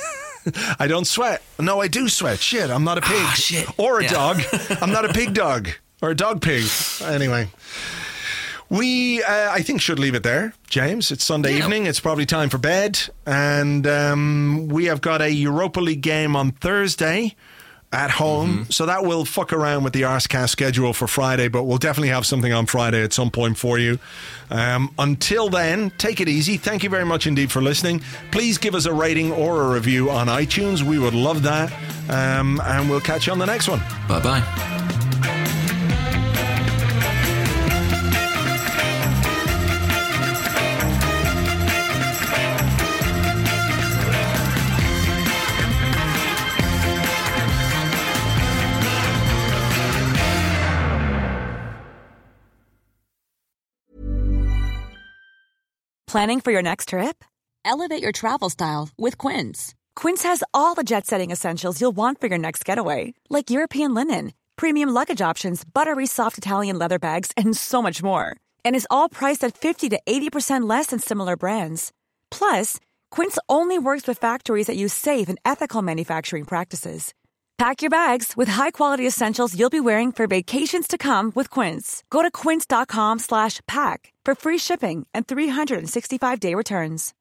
I don't sweat. No, I do sweat. Shit, I'm not a pig. Shit. Or a dog. I'm not a pig dog. Or a dog pig. Anyway. We, I think, should leave it there, James. It's Sunday evening. It's probably time for bed. And we have got a Europa League game on Thursday at home. So that will fuck around with the Arscast schedule for Friday, but we'll definitely have something on Friday at some point for you. Until then, take it easy. Thank you very much indeed for listening. Please give us a rating or a review on iTunes. We would love that. And we'll catch you on the next one. Bye-bye. Planning for your next trip? Elevate your travel style with Quince. Quince has all the jet-setting essentials you'll want for your next getaway, like European linen, premium luggage options, buttery soft Italian leather bags, and so much more. and is all priced at 50 to 80% less than similar brands. Plus, Quince only works with factories that use safe and ethical manufacturing practices. Pack your bags with high-quality essentials you'll be wearing for vacations to come with Quince. Go to quince.com/pack for free shipping and 365-day returns.